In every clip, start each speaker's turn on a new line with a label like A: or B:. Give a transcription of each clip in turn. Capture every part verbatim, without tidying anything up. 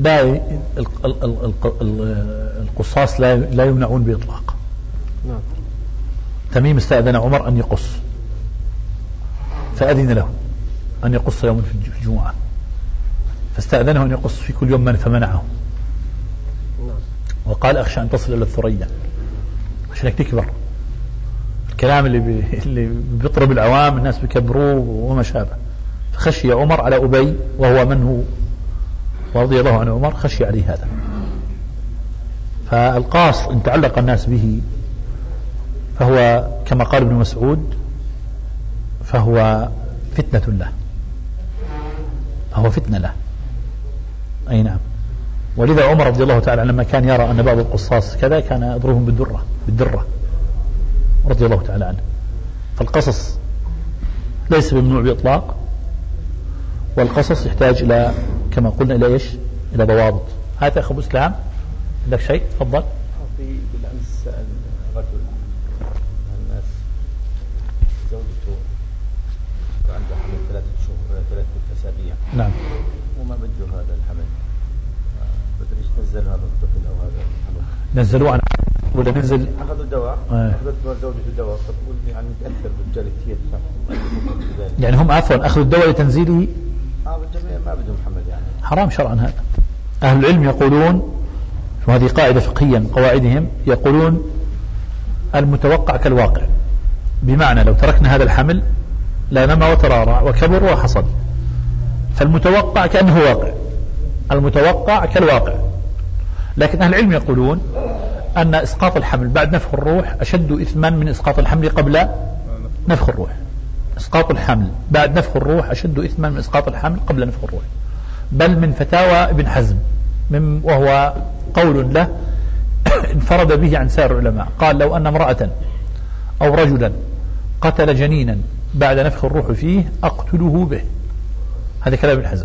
A: لا القصاص لا لا يمنعون بإطلاق. نعم. تميم استأذن عمر أن يقص فأذن له أن يقص يوم في الجمعة، فاستأذنه أن يقص في كل يوم من فمنعه، وقال أخشى أن تصل إلى الثريا عشان تكبر الكلام اللي بي اللي بيطرب العوام الناس بيكبروه وما شابه. فخشي عمر على أبي وهو من هو ورضي الله عن عمر، خشي عليه هذا. فالقاص إن تعلق الناس به فهو كما قال ابن مسعود فهو فتنة له، فهو فتنة له. أي نعم. ولذا عمر رضي الله تعالى لما كان يرى أن بعض القصاص كذا كان يضربهم بالدرة بالدرة رضي الله تعالى عنه. فالقصص ليس بممنوع بإطلاق، والقصص يحتاج إلى كما قلنا إلى إيش؟ إلى ضوابط. هذا أخو إسلام عندك شيء؟ تفضل.
B: في بالأمس سأل رجل من الناس زوجته عنده حمل ثلاثة شهور ثلاثة أسابيع.
A: نعم.
B: وما بده هذا الحمل، بدري ايش نزل هذا الطفل أو هذا الحمل؟
A: نزلوه عن ولا نزل؟
B: أخذوا الدواء.
A: آه.
B: أخذت زوجته الدواء فتقول يعني متأثر بالجلد كثير.
A: يعني هم عفوا أخذوا الدواء لتنزيله.
B: آه بالجميع ما بدهم حمل يعني.
A: حرام شرعا هذا. أهل العلم يقولون، وهذه قاعدة فقهية من قواعدهم، يقولون المتوقع كالواقع، بمعنى لو تركنا هذا الحمل لا نمى وترارع وكبر وحصل، فالمتوقع كأنه واقع، المتوقع كالواقع. لكن أهل العلم يقولون أن إسقاط الحمل بعد نفخ الروح أشد إثما من إسقاط الحمل قبل نفخ الروح. إسقاط الحمل بعد نفخ الروح أشد إثما من إسقاط الحمل قبل نفخ الروح، بل من فتاوى ابن حزم، من وهو قول له انفرد به عن سائر العلماء. قال لو أن امرأة أو رجلا قتل جنينا بعد نفخ الروح فيه أقتله به. هذا كلام ابن حزم،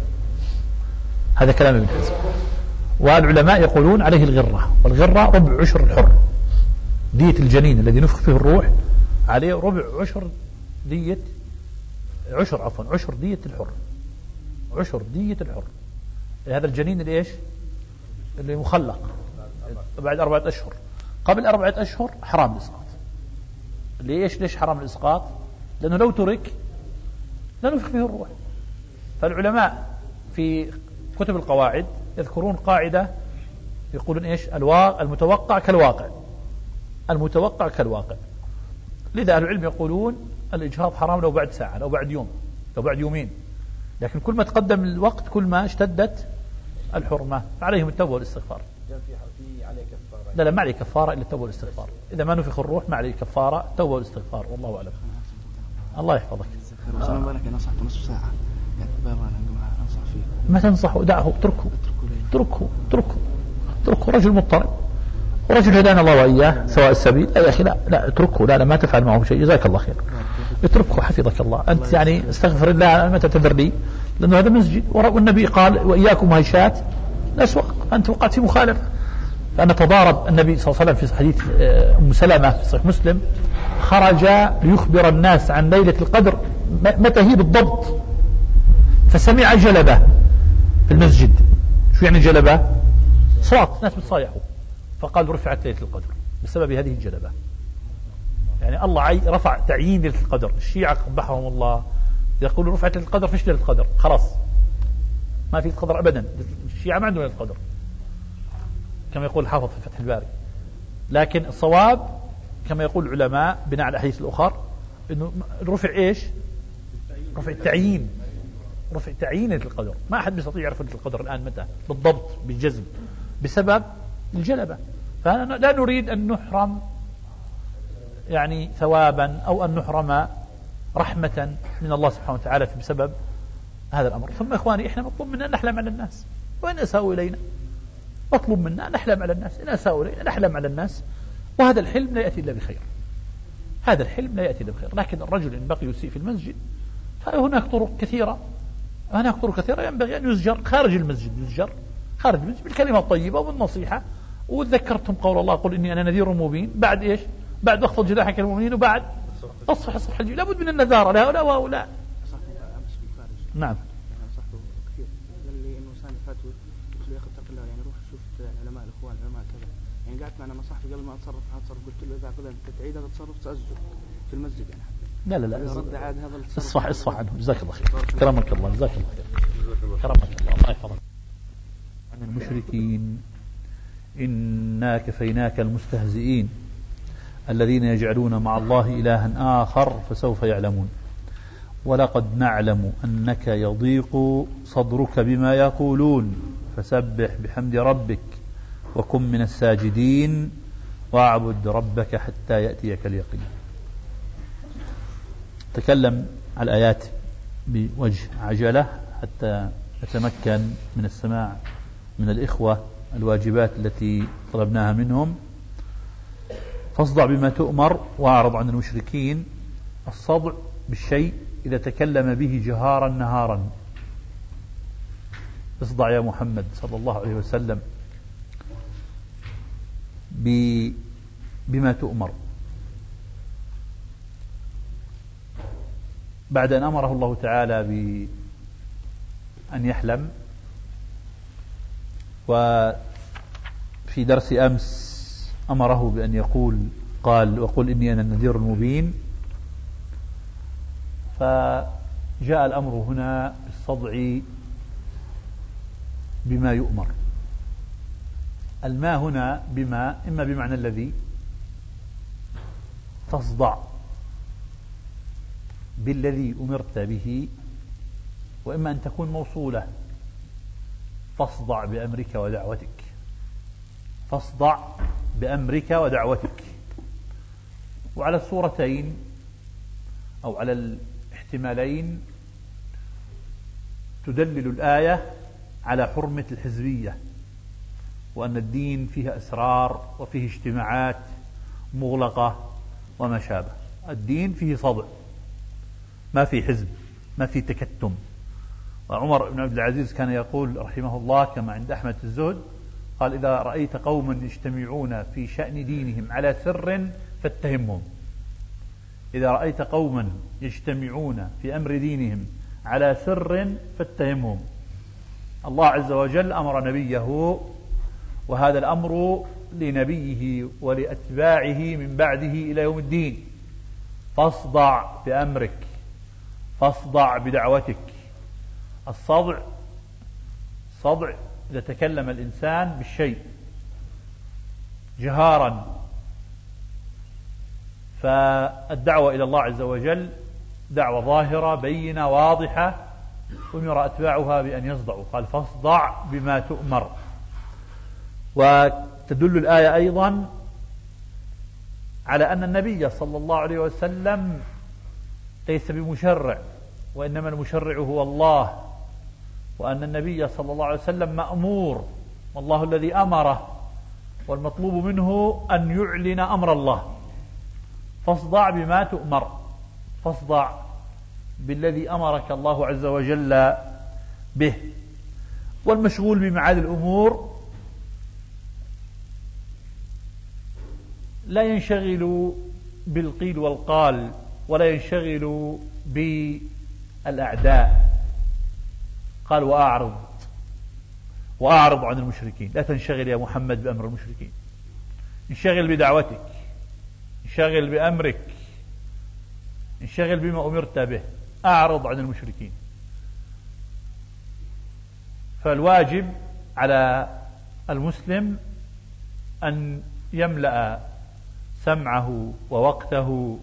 A: هذا كلام ابن حزم. والعلماء يقولون عليه الغرة، والغرة ربع عشر الحر، دية الجنين الذي نفخ فيه الروح عليه ربع عشر دية عشر عفوا عشر دية الحر، عشر دية الحر. هذا الجنين اللي ايش؟ اللي مخلق بعد أربعة أشهر. قبل أربعة أشهر حرام الإسقاط. ليش ليش حرام الإسقاط؟ لأنه لو ترك لا نفخ فيه الروح. فالعلماء في كتب القواعد يذكرون قاعدة يقولون ايش؟ الوا... المتوقع كالواقع، المتوقع كالواقع. لذا أهل العلم يقولون الإجهاض حرام لو بعد ساعة، لو بعد يوم، لو بعد يومين. لكن كل ما تقدم الوقت كل ما اشتدت الحرمة. عليهم التوبة والاستغفار. لا لا ما عليه كفارة إلا التوبة والاستغفار. إذا ما نفخ الروح ما عليه كفارة، التوبة والاستغفار. والله أعلم. الله يحفظك.
C: أنا بالك نصحت نصف ساعة أنصح فيه.
A: ما تنصحه، دعه، اتركه اتركه اتركه اتركه رجل مضطرب، ورجل هدانا الله وإياه سواء السبيل. لا يا أخي لا لا اتركه، لا لا ما تفعل معه شيء، جزاك الله خير. اتركه حفظك الله. أنت يعني استغفر الله ما تعتذر لي، لأنه هذا مسجد، والنبي قال وإياكم وهيشات الأسواق. أنت وقعت في مخالفة. فأن تضارب النبي صلى الله عليه وسلم في حديث أم سلمة في صحيح مسلم، خرج ليخبر الناس عن ليلة القدر متى هي بالضبط، فسمع جلبة في المسجد. شو يعني جلبة؟ صوت ناس بتصايحوا، فقال رفعت ليلة القدر بسبب هذه الجلبة. يعني الله رفع تعيين ليلة القدر. الشيعة قبحهم الله يقولوا رفعت ليلة القدر، فيش ليلة القدر، خلاص ما في القدر أبدا. الشيعة ما عندهم ليلة القدر كما يقول الحافظ في فتح الباري. لكن الصواب كما يقول العلماء بناء على الأحاديث الأخرى إنه رفع إيش؟ رفع التعيين، رفع تعيين ليلة القدر. ما أحد يستطيع يعرف ليلة القدر الآن متى بالضبط بالجزم بسبب الجلبة. فلا نريد أن نحرم يعني ثوابا أو أن نحرم رحمة من الله سبحانه وتعالى بسبب هذا الأمر. ثم إخواني إحنا مطلوب منا أن نحلم على الناس، وإن أساءوا إلينا مطلوب منا أن نحلم على الناس، إن أساءوا إلينا نحلم على الناس. وهذا الحلم لا يأتي إلا بخير، هذا الحلم لا يأتي إلا بخير. لكن الرجل إن بقي يسيء في المسجد فهناك طرق كثيرة، هناك طرق كثيرة ينبغي أن يزجر خارج المسجد، يزجر خارج المسجد بالكلمة الطيبة وبالنصيحة. وذكرتم قول الله قل إني أنا نذير مبين، بعد إيش؟ بعد واخفض جناحك للمؤمنين، وبعد اصفح الصفح الجميل. لابد من النذارة لهؤلاء وهؤلاء. نعم.
C: قلت له يا اخي اتق الله، يعني روح شوف علماء الاخوان علماء كذا، يعني قعدت مع انا صاحبي قبل ما اتصرف هتصرف، قلت له اذا قدرت تعيد هذا التصرف سأزجر في المسجد يعني.
A: لا لا لا
C: رد عاد هذا التصرف.
A: اصفح اصفح عنه، جزاك الله خير. كرمك الله، جزاك الله خير. كرمك الله، الله يحفظك. عن المشركين إنا كفيناك المستهزئين الذين يجعلون مع الله إلها آخر فسوف يعلمون ولقد نعلم أنك يضيق صدرك بما يقولون فسبح بحمد ربك وكن من الساجدين واعبد ربك حتى يأتيك اليقين. تكلم على الآيات بوجه عجلة حتى نتمكن من السماع من الإخوة الواجبات التي طلبناها منهم. فاصدع بما تؤمر واعرض عن المشركين. الصدع بالشيء إذا تكلم به جهارا نهارا. اصدع يا محمد صلى الله عليه وسلم بما تؤمر. بعد أن أمره الله تعالى بأن يحلم، وفي درس أمس أمره بأن يقول قال وقل إني أنا النذير المبين، فجاء الأمر هنا بالصدع بما يؤمر. الماء هنا بما إما بمعنى الذي، تصدع بالذي أمرت به، وإما أن تكون موصولة، فاصدع بأمرك ودعوتك. فاصدع بأمرك ودعوتك. وعلى الصورتين أو على الاحتمالين تدلل الآية على حرمة الحزبية، وأن الدين فيه أسرار وفيه اجتماعات مغلقة وما شابه. الدين فيه صدع، ما في حزب، ما في تكتم. وعمر بن عبد العزيز كان يقول رحمه الله كما عند أحمد الزهد، قال إذا رأيت قوما يجتمعون في شأن دينهم على سر فاتهمهم. إذا رأيت قوما يجتمعون في أمر دينهم على سر فاتهمهم. الله عز وجل أمر نبيه، وهذا الأمر لنبيه ولأتباعه من بعده إلى يوم الدين. فاصدع بأمرك، فاصدع بدعوتك. الصدع صدع إذا تكلم الإنسان بالشيء جهارا. فالدعوة إلى الله عز وجل دعوة ظاهرة بينة واضحة، أمر أتباعها بأن يصدعوا. قال فاصدع بما تؤمر. وتدل الآية أيضا على أن النبي صلى الله عليه وسلم ليس بمشرع، وإنما المشرع هو الله، وأن النبي صلى الله عليه وسلم مأمور، والله الذي أمره، والمطلوب منه أن يعلن أمر الله. فاصدع بما تؤمر. فاصدع بالذي أمرك الله عز وجل به. والمشغول بمعاد الأمور لا ينشغل بالقيل والقال، ولا ينشغل بالأعداء. قال وأعرض وأعرض عن المشركين. لا تنشغل يا محمد بأمر المشركين، انشغل بدعوتك، انشغل بأمرك، انشغل بما أمرت به. أعرض عن المشركين. فالواجب على المسلم أن يملأ سمعه ووقته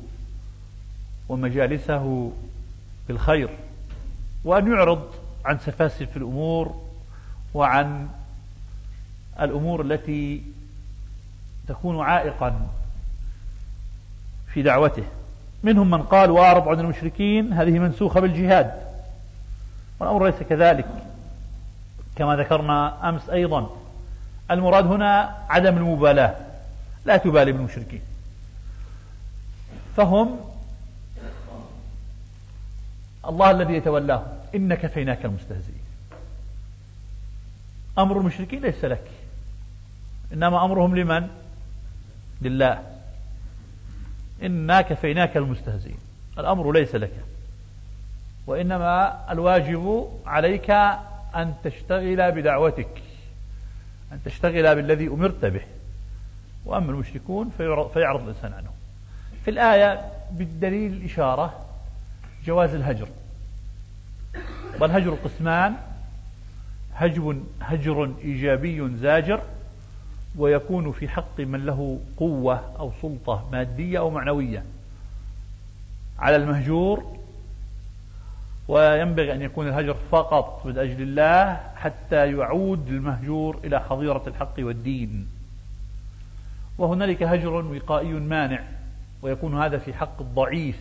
A: ومجالسه بالخير، وأن يعرض عن سفاسف الأمور وعن الأمور التي تكون عائقا في دعوته. منهم من قال وأعرض عن المشركين هذه منسوخة بالجهاد، والأمر ليس كذلك كما ذكرنا أمس. أيضا المراد هنا عدم المبالاة، لا تبالي بالمشركين، فهم الله الذي يتولاهم. إن كفيناك المستهزئين. أمر المشركين ليس لك، إنما أمرهم لمن؟ لله. إنا كفيناك المستهزئين. الأمر ليس لك، وإنما الواجب عليك أن تشتغل بدعوتك أن تشتغل بالذي أمرت به، وأما المشركون فيعرض الإنسان عنه. في الآية بالدليل الإشارة جواز الهجر، والهجر قسمان: هجر, هجر إيجابي زاجر، ويكون في حق من له قوة أو سلطة مادية أو معنوية على المهجور، وينبغي أن يكون الهجر فقط من أجل الله حتى يعود المهجور إلى حظيرة الحق والدين. وهنالك هجر وقائي مانع، ويكون هذا في حق الضعيف: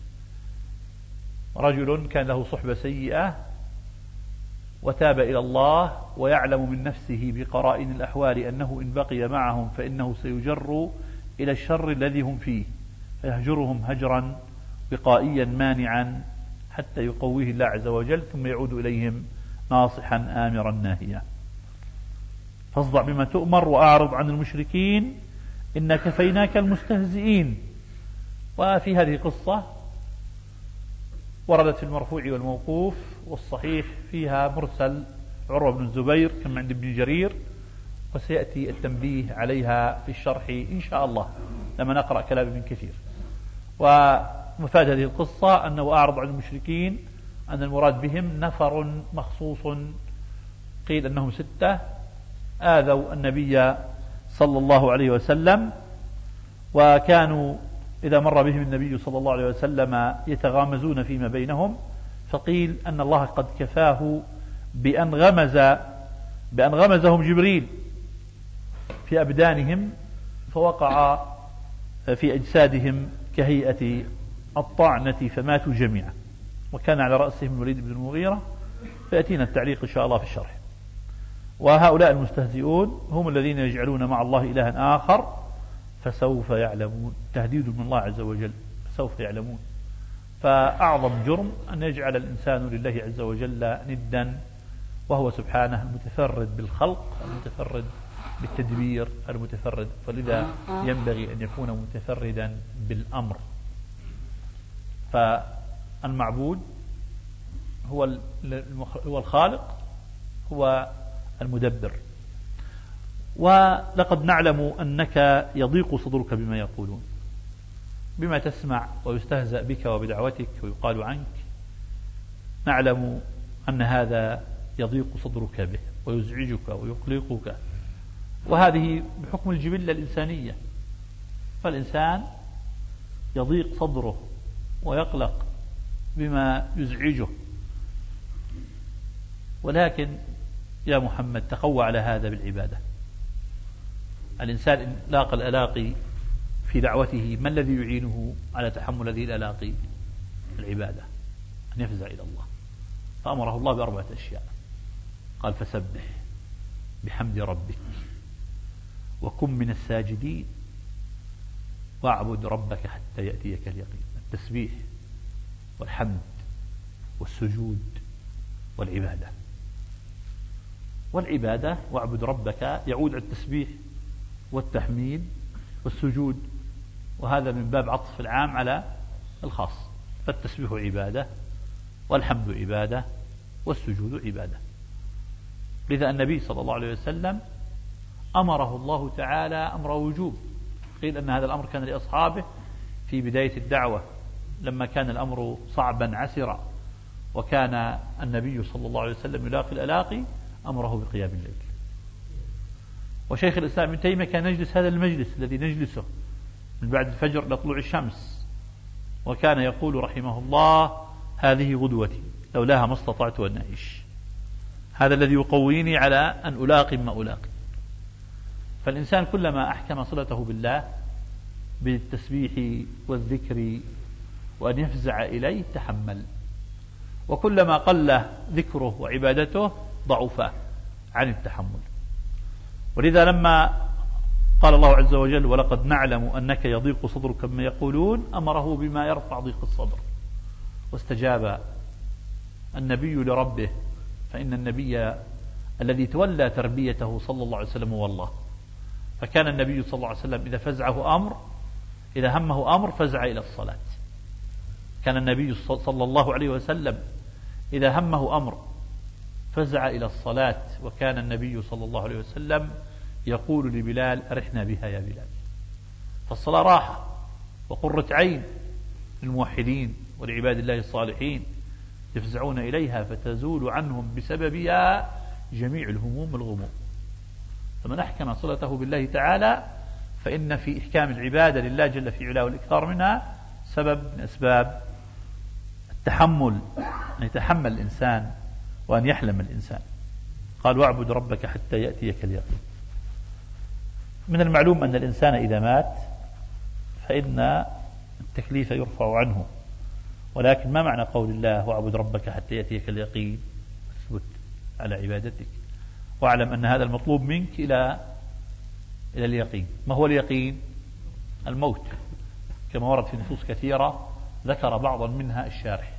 A: رجل كان له صحبة سيئة وتاب إلى الله ويعلم من نفسه بقرائن الأحوال أنه إن بقي معهم فإنه سيجر إلى الشر الذي هم فيه، فيهجرهم هجرا وقائيا مانعا حتى يقويه الله عز وجل، ثم يعود إليهم ناصحا آمرا ناهيا. فاصدع بما تؤمر وأعرض عن المشركين إن كفيناك المستهزئين. وفي هذه قصة وردت في المرفوع والموقوف، والصحيح فيها مرسل عروة بن الزبير كما عند ابن جرير، وسيأتي التنبيه عليها في الشرح إن شاء الله لما نقرأ كلام ابن كثير. ومفاد هذه القصة أنه أعرض عن المشركين أن المراد بهم نفر مخصوص، قيل أنهم ستة، آذوا النبي صلى الله عليه وسلم، وكانوا إذا مر بهم النبي صلى الله عليه وسلم يتغامزون فيما بينهم، فقيل أن الله قد كفاه بأن غمز بأن غمزهم جبريل في أبدانهم فوقع في أجسادهم كهيئة الطعنة فماتوا جميعا، وكان على رأسهم الوليد بن المغيرة. فيأتينا التعليق إن شاء الله في الشرح. وهؤلاء المستهزئون هم الذين يجعلون مع الله إلها آخر فسوف يعلمون، تهديد من الله عز وجل، فسوف يعلمون. فأعظم جرم أن يجعل الإنسان لله عز وجل ندا، وهو سبحانه المتفرد بالخلق، المتفرد بالتدبير، المتفرد، فلذا ينبغي أن يكون متفردا بالأمر. فالمعبود هو هو الخالق، هو المدبر. ولقد نعلم أنك يضيق صدرك بما يقولون، بما تسمع ويستهزأ بك وبدعوتك ويقال عنك، نعلم أن هذا يضيق صدرك به ويزعجك ويقلقك، وهذه بحكم الجبلة الإنسانية. فالإنسان يضيق صدره ويقلق بما يزعجه، ولكن يا محمد تقوى على هذا بالعبادة. الإنسان إن لاقى الألاقي في دعوته، ما الذي يعينه على تحمل هذه الألاقي؟ العبادة، أن يفزع إلى الله. فأمره الله بأربعة أشياء، قال: فسبح بحمد ربك وكن من الساجدين واعبد ربك حتى يأتيك اليقين. التسبيح والحمد والسجود والعبادة. والعبادة واعبد ربك يعود على التسبيح والتحميد والسجود، وهذا من باب عطف العام على الخاص. فالتسبيح عبادة، والحمد عبادة، والسجود عبادة. لذا النبي صلى الله عليه وسلم أمره الله تعالى أمر وجوب. قيل أن هذا الأمر كان لأصحابه في بداية الدعوة لما كان الأمر صعبا عسرا، وكان النبي صلى الله عليه وسلم يلاقي الألاقي، أمره بقيام الليل. وشيخ الإسلام ابن تيمية كان يجلس هذا المجلس الذي نجلسه من بعد الفجر إلى طلوع الشمس، وكان يقول رحمه الله: هذه غدوتي لولاها ما استطعت أن أعيش، هذا الذي يقويني على أن ألاقي ما ألاقي. فالإنسان كلما أحكم صلته بالله بالتسبيح والذكر وأن يفزع إليه تحمل، وكلما قل ذكره وعبادته ضعف عن التحمل. ولذا لما قال الله عز وجل: ولقد نعلم أنك يضيق صدرك مما يقولون، أمره بما يرفع ضيق الصدر. واستجاب النبي لربه، فإن النبي الذي تولى تربيته صلى الله عليه وسلم هو الله. فكان النبي صلى الله عليه وسلم إذا فزعه أمر، إذا همه أمر فزع إلى الصلاة. كان النبي صلى الله عليه وسلم إذا همه أمر فزع إلى الصلاة، وكان النبي صلى الله عليه وسلم يقول لبلال أرحنا بها يا بلال. فالصلاة راحة وقرة عين للموحدين ولعباد الله الصالحين، يفزعون إليها فتزول عنهم بسببها جميع الهموم والغموم. فمن أحكم صلته بالله تعالى فإن في إحكام العبادة لله جل في علاه والإكثار منها سبب من أسباب التحمل، أن يتحمل الإنسان وأن يحلم الإنسان. قال واعبد ربك حتى يأتيك اليقين. من المعلوم أن الإنسان إذا مات فإن التكليف يرفع عنه، ولكن ما معنى قول الله واعبد ربك حتى يأتيك اليقين؟ اثبت على عبادتك واعلم أن هذا المطلوب منك إلى إلى اليقين. ما هو اليقين؟ الموت، كما ورد في نصوص كثيرة ذكر بعضا منها الشارح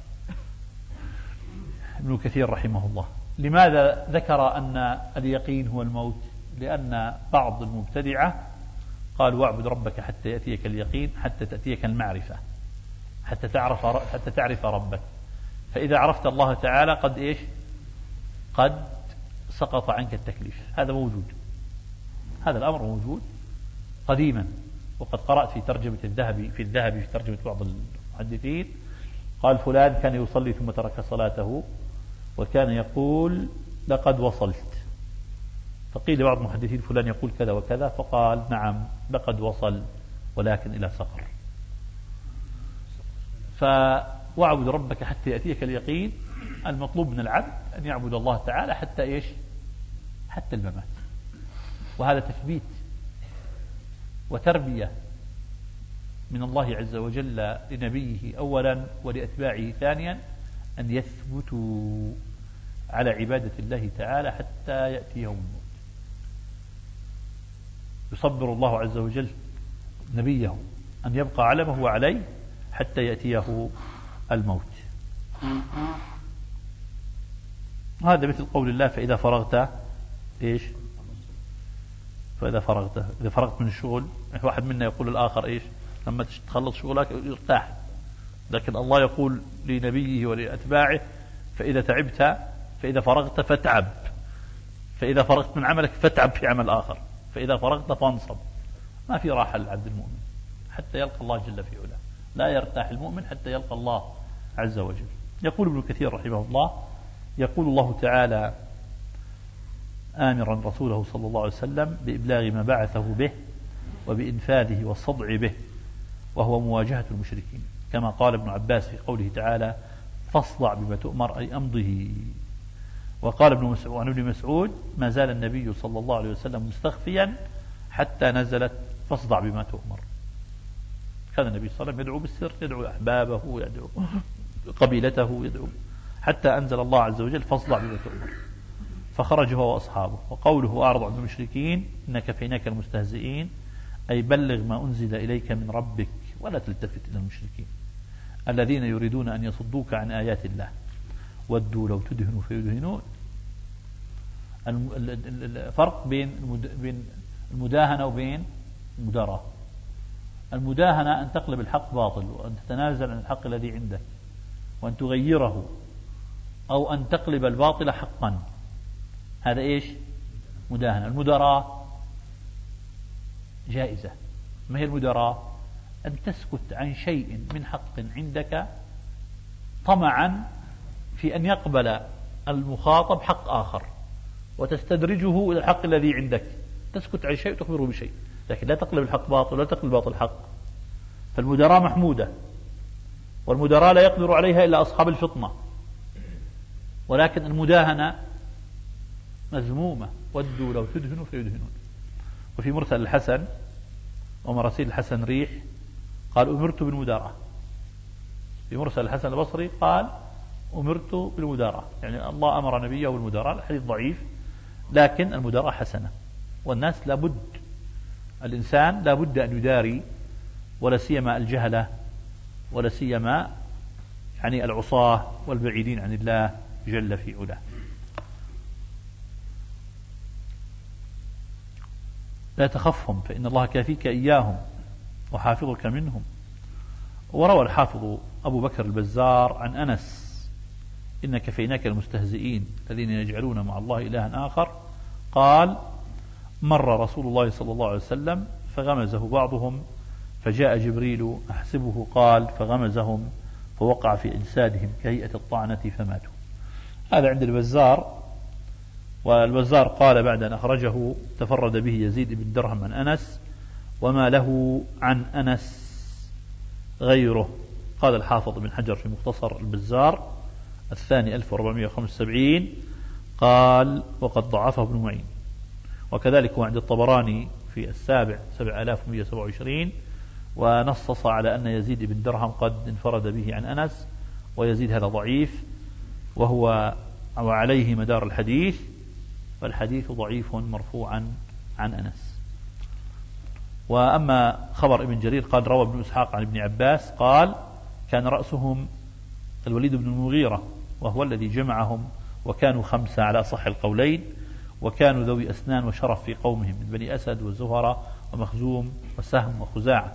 A: ابن كثير رحمه الله. لماذا ذكر أن اليقين هو الموت؟ لأن بعض المبتدعة قال واعبد ربك حتى يأتيك اليقين، حتى تأتيك المعرفة، حتى تعرف حتى تعرف ربك. فإذا عرفت الله تعالى قد إيش؟ قد سقط عنك التكليف. هذا موجود، هذا الأمر موجود قديما. وقد قرأت في ترجمة الذهبي في الذهبي في ترجمة بعض المحدثين قال فلان كان يصلي ثم ترك صلاته وكان يقول لقد وصلت. فقيل لبعض المحدثين فلان يقول كذا وكذا، فقال نعم لقد وصل ولكن إلى سقر. فواعبد ربك حتى يأتيك اليقين، المطلوب من العبد أن يعبد الله تعالى حتى إيش؟ حتى الممات. وهذا تثبيت وتربية من الله عز وجل لنبيه أولا ولأتباعه ثانيا، أن يثبتوا على عبادة الله تعالى حتى يأتيهم الموت. يصبر الله عز وجل نبيه أن يبقى على ما هو عليه حتى يأتيه الموت. هذا مثل قول الله فإذا فرغت إيش؟ فإذا فرغت إذا فرغت من الشغل، واحد منا يقول الآخر إيش؟ لما تخلص شغلك يرتاح، لكن الله يقول لنبيه ولأتباعه فإذا تعبت فإذا فرغت فاتعب، فإذا فرغت من عملك فاتعب في عمل آخر، فإذا فرغت فانصب. ما في راحة للعبد المؤمن حتى يلقى الله جل في علاه، لا يرتاح المؤمن حتى يلقى الله عز وجل. يقول ابن كثير رحمه الله يقول الله تعالى آمرا رسوله صلى الله عليه وسلم بإبلاغ ما بعثه به وبإنفاذه والصدع به، وهو مواجهة المشركين، كما قال ابن عباس في قوله تعالى فاصدع بما تؤمر أي أمضه. وقال ابن مسعود عن ابن مسعود ما زال النبي صلى الله عليه وسلم مستخفيا حتى نزلت فاصدع بما تؤمر. كان النبي صلى الله عليه وسلم يدعو بالسر، يدعو أحبابه، يدعو قبيلته، يدعو حتى أنزل الله عز وجل فاصدع بما تؤمر، فخرج هو وأصحابه. وقوله أعرض عن المشركين إن كفيناك المستهزئين أي بلغ ما أنزل إليك من ربك ولا تلتفت إلى المشركين الذين يريدون أن يصدوك عن آيات الله ودوا لو تدهنوا فيدهنون. الفرق بين المداهنة وبين المداراة. المداهنة أن تقلب الحق باطل وأن تتنازل عن الحق الذي عندك وأن تغيره، أو أن تقلب الباطل حقا، هذا إيش؟ مداهنة. المداراة جائزة. ما هي المداراة؟ أن تسكت عن شيء من حق عندك طمعا في أن يقبل المخاطب حق آخر وتستدرجه إلى الحق الذي عندك. تسكت عن شيء تخبره بشيء، لكن لا تقلب الحق باطل ولا تقلب الباطل حق. فالمداراة محمودة، والمداراة لا يقدر عليها إلا أصحاب الفطنة. ولكن المداهنة مذمومة، ودوا لو تدهنوا فيدهنون. وفي مرسل الحسن ومراسيل الحسن ريح قال أمرت بالمداراة. في مرسل الحسن البصري قال أمرت بالمداراة، يعني الله أمر نبيه بالمداراة. الحديث ضعيف لكن المداراة حسنة، والناس لابد، الإنسان لابد أن يداري، ولا سيما الجهلة، ولا سيما يعني العصاة والبعيدين عن الله جل في علاه. لا تخفهم فإن الله كافيك إياهم وحافظك منهم. وروى الحافظ أبو بكر البزار عن أنس إن كفيناك المستهزئين الذين يجعلون مع الله إلها آخر، قال مر رسول الله صلى الله عليه وسلم فغمزه بعضهم فجاء جبريل أحسبه قال فغمزهم فوقع في أجسادهم كهيئة الطعنة فماتوا. هذا عند البزار. والبزار قال بعد أن أخرجه تفرد به يزيد بن درهم عن أنس وما له عن أنس غيره. قال الحافظ بن حجر في مختصر البزار الثاني ألف وأربعمائة وخمسة وسبعين قال وقد ضعفه ابن معين. وكذلك هو عند الطبراني في السابع سبع آلاف ومئة وسبعة وعشرين ونصص على أن يزيد بن درهم قد انفرد به عن أنس، ويزيد هذا ضعيف وهو وعليه مدار الحديث، فالحديث ضعيف مرفوعا عن أنس. وأما خبر ابن جرير قال روى ابن إسحاق عن ابن عباس قال كان رأسهم الوليد بن المغيرة وهو الذي جمعهم، وكانوا خمسة على صح القولين، وكانوا ذوي أسنان وشرف في قومهم من بني أسد وزهرة ومخزوم وسهم وخزاعة.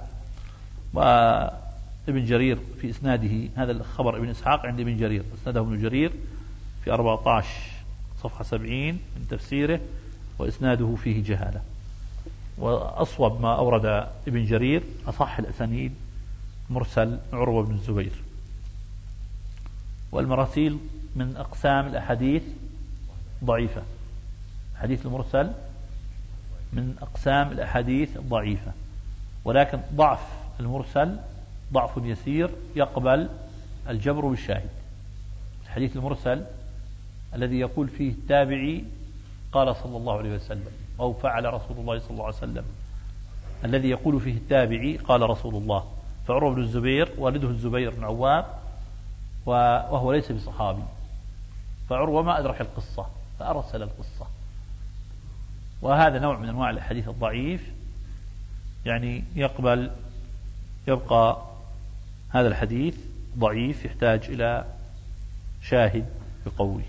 A: وابن جرير في إسناده هذا الخبر ابن إسحاق عند ابن جرير أسنده ابن جرير في أربعة عشر صفحة سبعين من تفسيره، وإسناده فيه جهالة. وأصوب ما أورد ابن جرير أصح الأسانيد مرسل عروة بن الزبير. والمراسيل من أقسام الأحاديث ضعيفة. حديث المرسل من أقسام الأحاديث الضعيفة، ولكن ضعف المرسل ضعف يسير يقبل الجبر بالشاهد. الحديث المرسل الذي يقول فيه التابعي قال صلى الله عليه وسلم أو فعل رسول الله صلى الله عليه وسلم، الذي يقول فيه التابعي قال رسول الله. فعروة بن الزبير والده الزبير بن عوام وهو ليس بصحابي، فعروة ما أدرك القصة فأرسل القصة. وهذا نوع من أنواع الحديث الضعيف، يعني يقبل يبقى هذا الحديث ضعيف يحتاج إلى شاهد يقوي.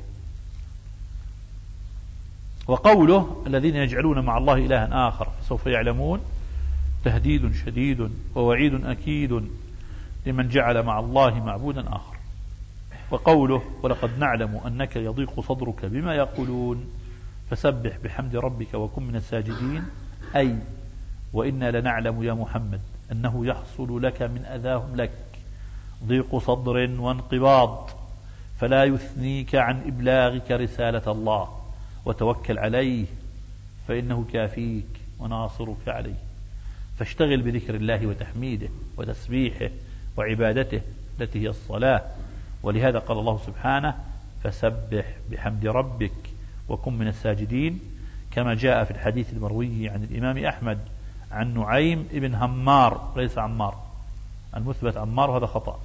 A: وقوله الذين يجعلون مع الله إلها آخر سوف يعلمون تهديد شديد ووعيد أكيد لمن جعل مع الله معبودا آخر. وقوله ولقد نعلم أنك يضيق صدرك بما يقولون فسبح بحمد ربك وكن من الساجدين، أي وإنا لنعلم يا محمد أنه يحصل لك من أذاهم لك ضيق صدر وانقباض، فلا يثنيك عن إبلاغك رسالة الله، وتوكل عليه فإنه كافيك وناصرك عليه. فاشتغل بذكر الله وتحميده وتسبيحه وعبادته التي هي الصلاة. ولهذا قال الله سبحانه فسبح بحمد ربك وكن من الساجدين، كما جاء في الحديث المروي عن الإمام أحمد عن نعيم ابن همار ليس عمار، المثبت عمار وهذا خطأ،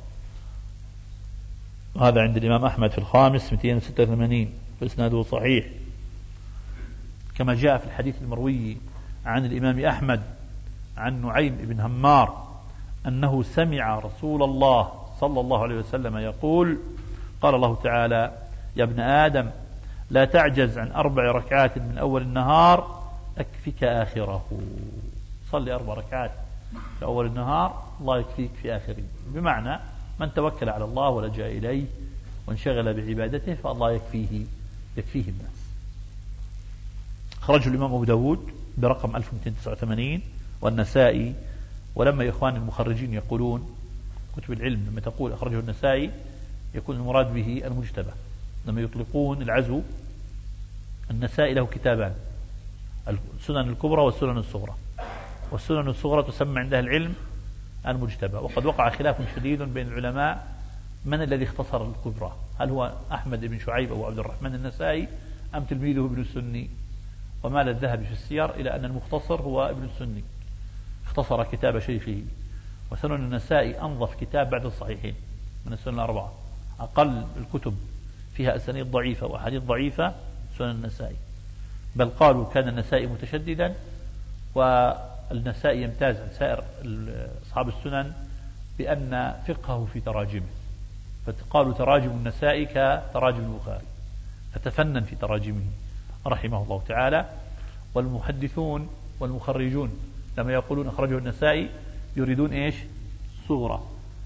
A: هذا عند الإمام أحمد في الخامس مئتين وستة وثمانين فإسناده صحيح. كما جاء في الحديث المروي عن الإمام أحمد عن نعيم ابن همار أنه سمع رسول الله صلى الله عليه وسلم يقول قال الله تعالى يا ابن آدم لا تعجز عن أربع ركعات من أول النهار أكفك آخره. صلي أربع ركعات في أول النهار الله يكفيك في آخره، بمعنى من توكل على الله ولجأ إليه وانشغل بعبادته فالله يكفيه يكفيه الناس. خرجه الإمام أبو داود برقم ألف ومئتين وتسعة وثمانين والنسائي. ولما إخوان المخرجين يقولون كتب العلم لما تقول أخرجه النسائي يكون المراد به المجتبى، لما يطلقون العزو النسائي له كتابان السنن الكبرى والسنن الصغرى، والسنن الصغرى تسمى عند أهل العلم المجتبى. وقد وقع خلاف شديد بين العلماء من الذي اختصر الكبرى، هل هو أحمد بن شعيب أو عبد الرحمن النسائي أم تلميذه ابن السني؟ ومال الذهبي في السير إلى أن المختصر هو ابن السني، اختصر كتاب شيخه. وسنن النسائي أنظف كتاب بعد الصحيحين من السنن الأربعة، أقل الكتب فيها أسانيد ضعيفة وأحاديث ضعيفة سنن النسائي. بل قالوا كان النسائي متشددا، والنسائي يمتاز عن سائر أصحاب السنن بأن فقهه في تراجمه، فقالوا تراجم النسائي كتراجم البخاري، فتفنن في تراجمه رحمه الله تعالى. والمحدثون والمخرجون لما يقولون أخرجه النسائي يريدون إيش؟ صغرى،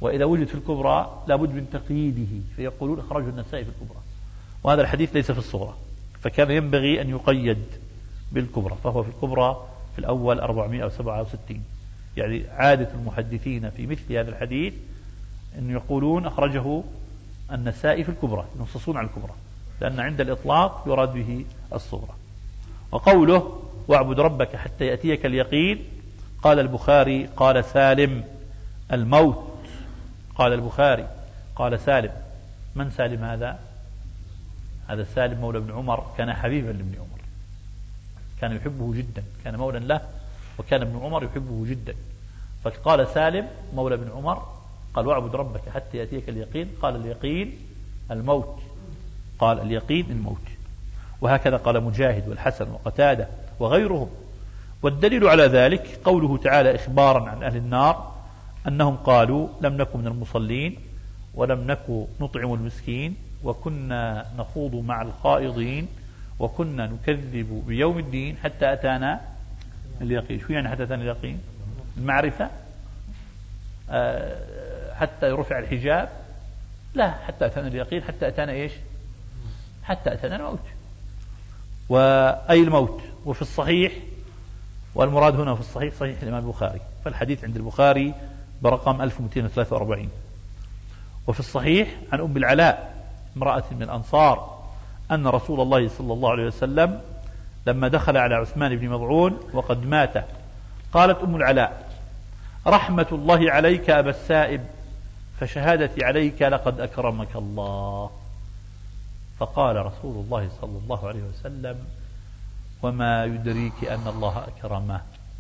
A: وإذا وجد في الكبرى لابد من تقييده، فيقولون أخرجه النسائي في الكبرى، وهذا الحديث ليس في الصغرى، فكان ينبغي أن يقيد بالكبرى، فهو في الكبرى في الأول أربعمائة وسبعة وستين. يعني عادة المحدثين في مثل هذا الحديث أن يقولون أخرجه النسائي في الكبرى، ينصصون على الكبرى، لأن عند الإطلاق يراد به الصغرى. وقوله واعبد ربك حتى يأتيك اليقين، قال البخاري قال سالم الموت، قال البخاري قال سالم. من سالم هذا؟ هذا سالم مولى ابن عمر، كان حبيبا لابن عمر، كان يحبه جدا، كان مولا له، وكان ابن عمر يحبه جدا. فقال سالم مولى ابن عمر قال واعبد ربك حتى يأتيك اليقين، قال اليقين الموت، قال اليقين الموت. وهكذا قال مجاهد والحسن وقتادة وغيرهم. والدليل على ذلك قوله تعالى إخبارا عن أهل النار أنهم قالوا لم نكن من المصلين ولم نكن نطعم المسكين وكنا نخوض مع الخائضين وكنا نكذب بيوم الدين حتى أتانا اليقين. شو يعني حتى أتانا اليقين؟ المعرفة؟ أه حتى رفع الحجاب؟ لا، حتى أتانا اليقين، حتى أتانا إيش؟ حتى أتانا الموت، وأي الموت. وفي الصحيح، والمراد هنا في الصحيح صحيح الإمام البخاري، فالحديث عند البخاري برقم ألف ومئتين وثلاثة وأربعين. وفي الصحيح عن أم العلاء امرأة من الأنصار أن رسول الله صلى الله عليه وسلم لما دخل على عثمان بن مظعون وقد مات قالت أم العلاء رحمة الله عليك أبا السائب، فشهادتي عليك لقد أكرمك الله. فقال رسول الله صلى الله عليه وسلم وما يدريك أن الله أكرمه.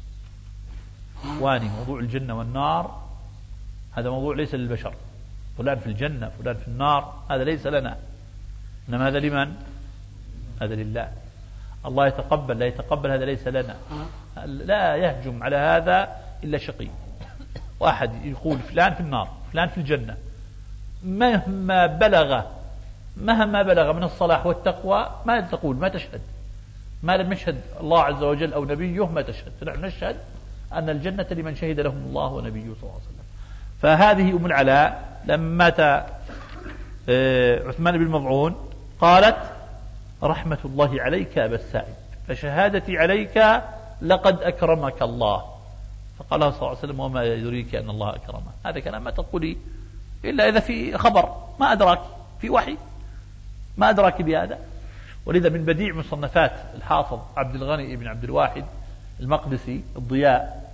A: واني موضوع الجنة والنار هذا موضوع ليس للبشر، فلان في الجنة فلان في النار، هذا ليس لنا، إنما هذا لمن؟ هذا لله. الله يتقبل لا يتقبل هذا ليس لنا. لا يهجم على هذا إلا شقي. واحد يقول فلان في النار فلان في الجنة، مهما بلغ مهما بلغ من الصلاح والتقوى ما تقول، ما تشهد، ما لم يشهد الله عز وجل أو نبيه ما تشهد. فنحن نشهد أن الجنة لمن شهد لهم الله ونبيه صلى الله عليه وسلم. فهذه أم العلاء لما مات عثمان بن مظعون قالت رحمة الله عليك أبا السائب، فشهادتي عليك لقد أكرمك الله. فقال صلى الله عليه وسلم وما يدريك أن الله أكرمه. هذا كلام ما تقولي إلا إذا في خبر، ما أدراك في وحي، ما أدراك بهذا. ولذا من بديع مصنفات الحافظ عبد الغني بن عبد الواحد المقدسي الضياء،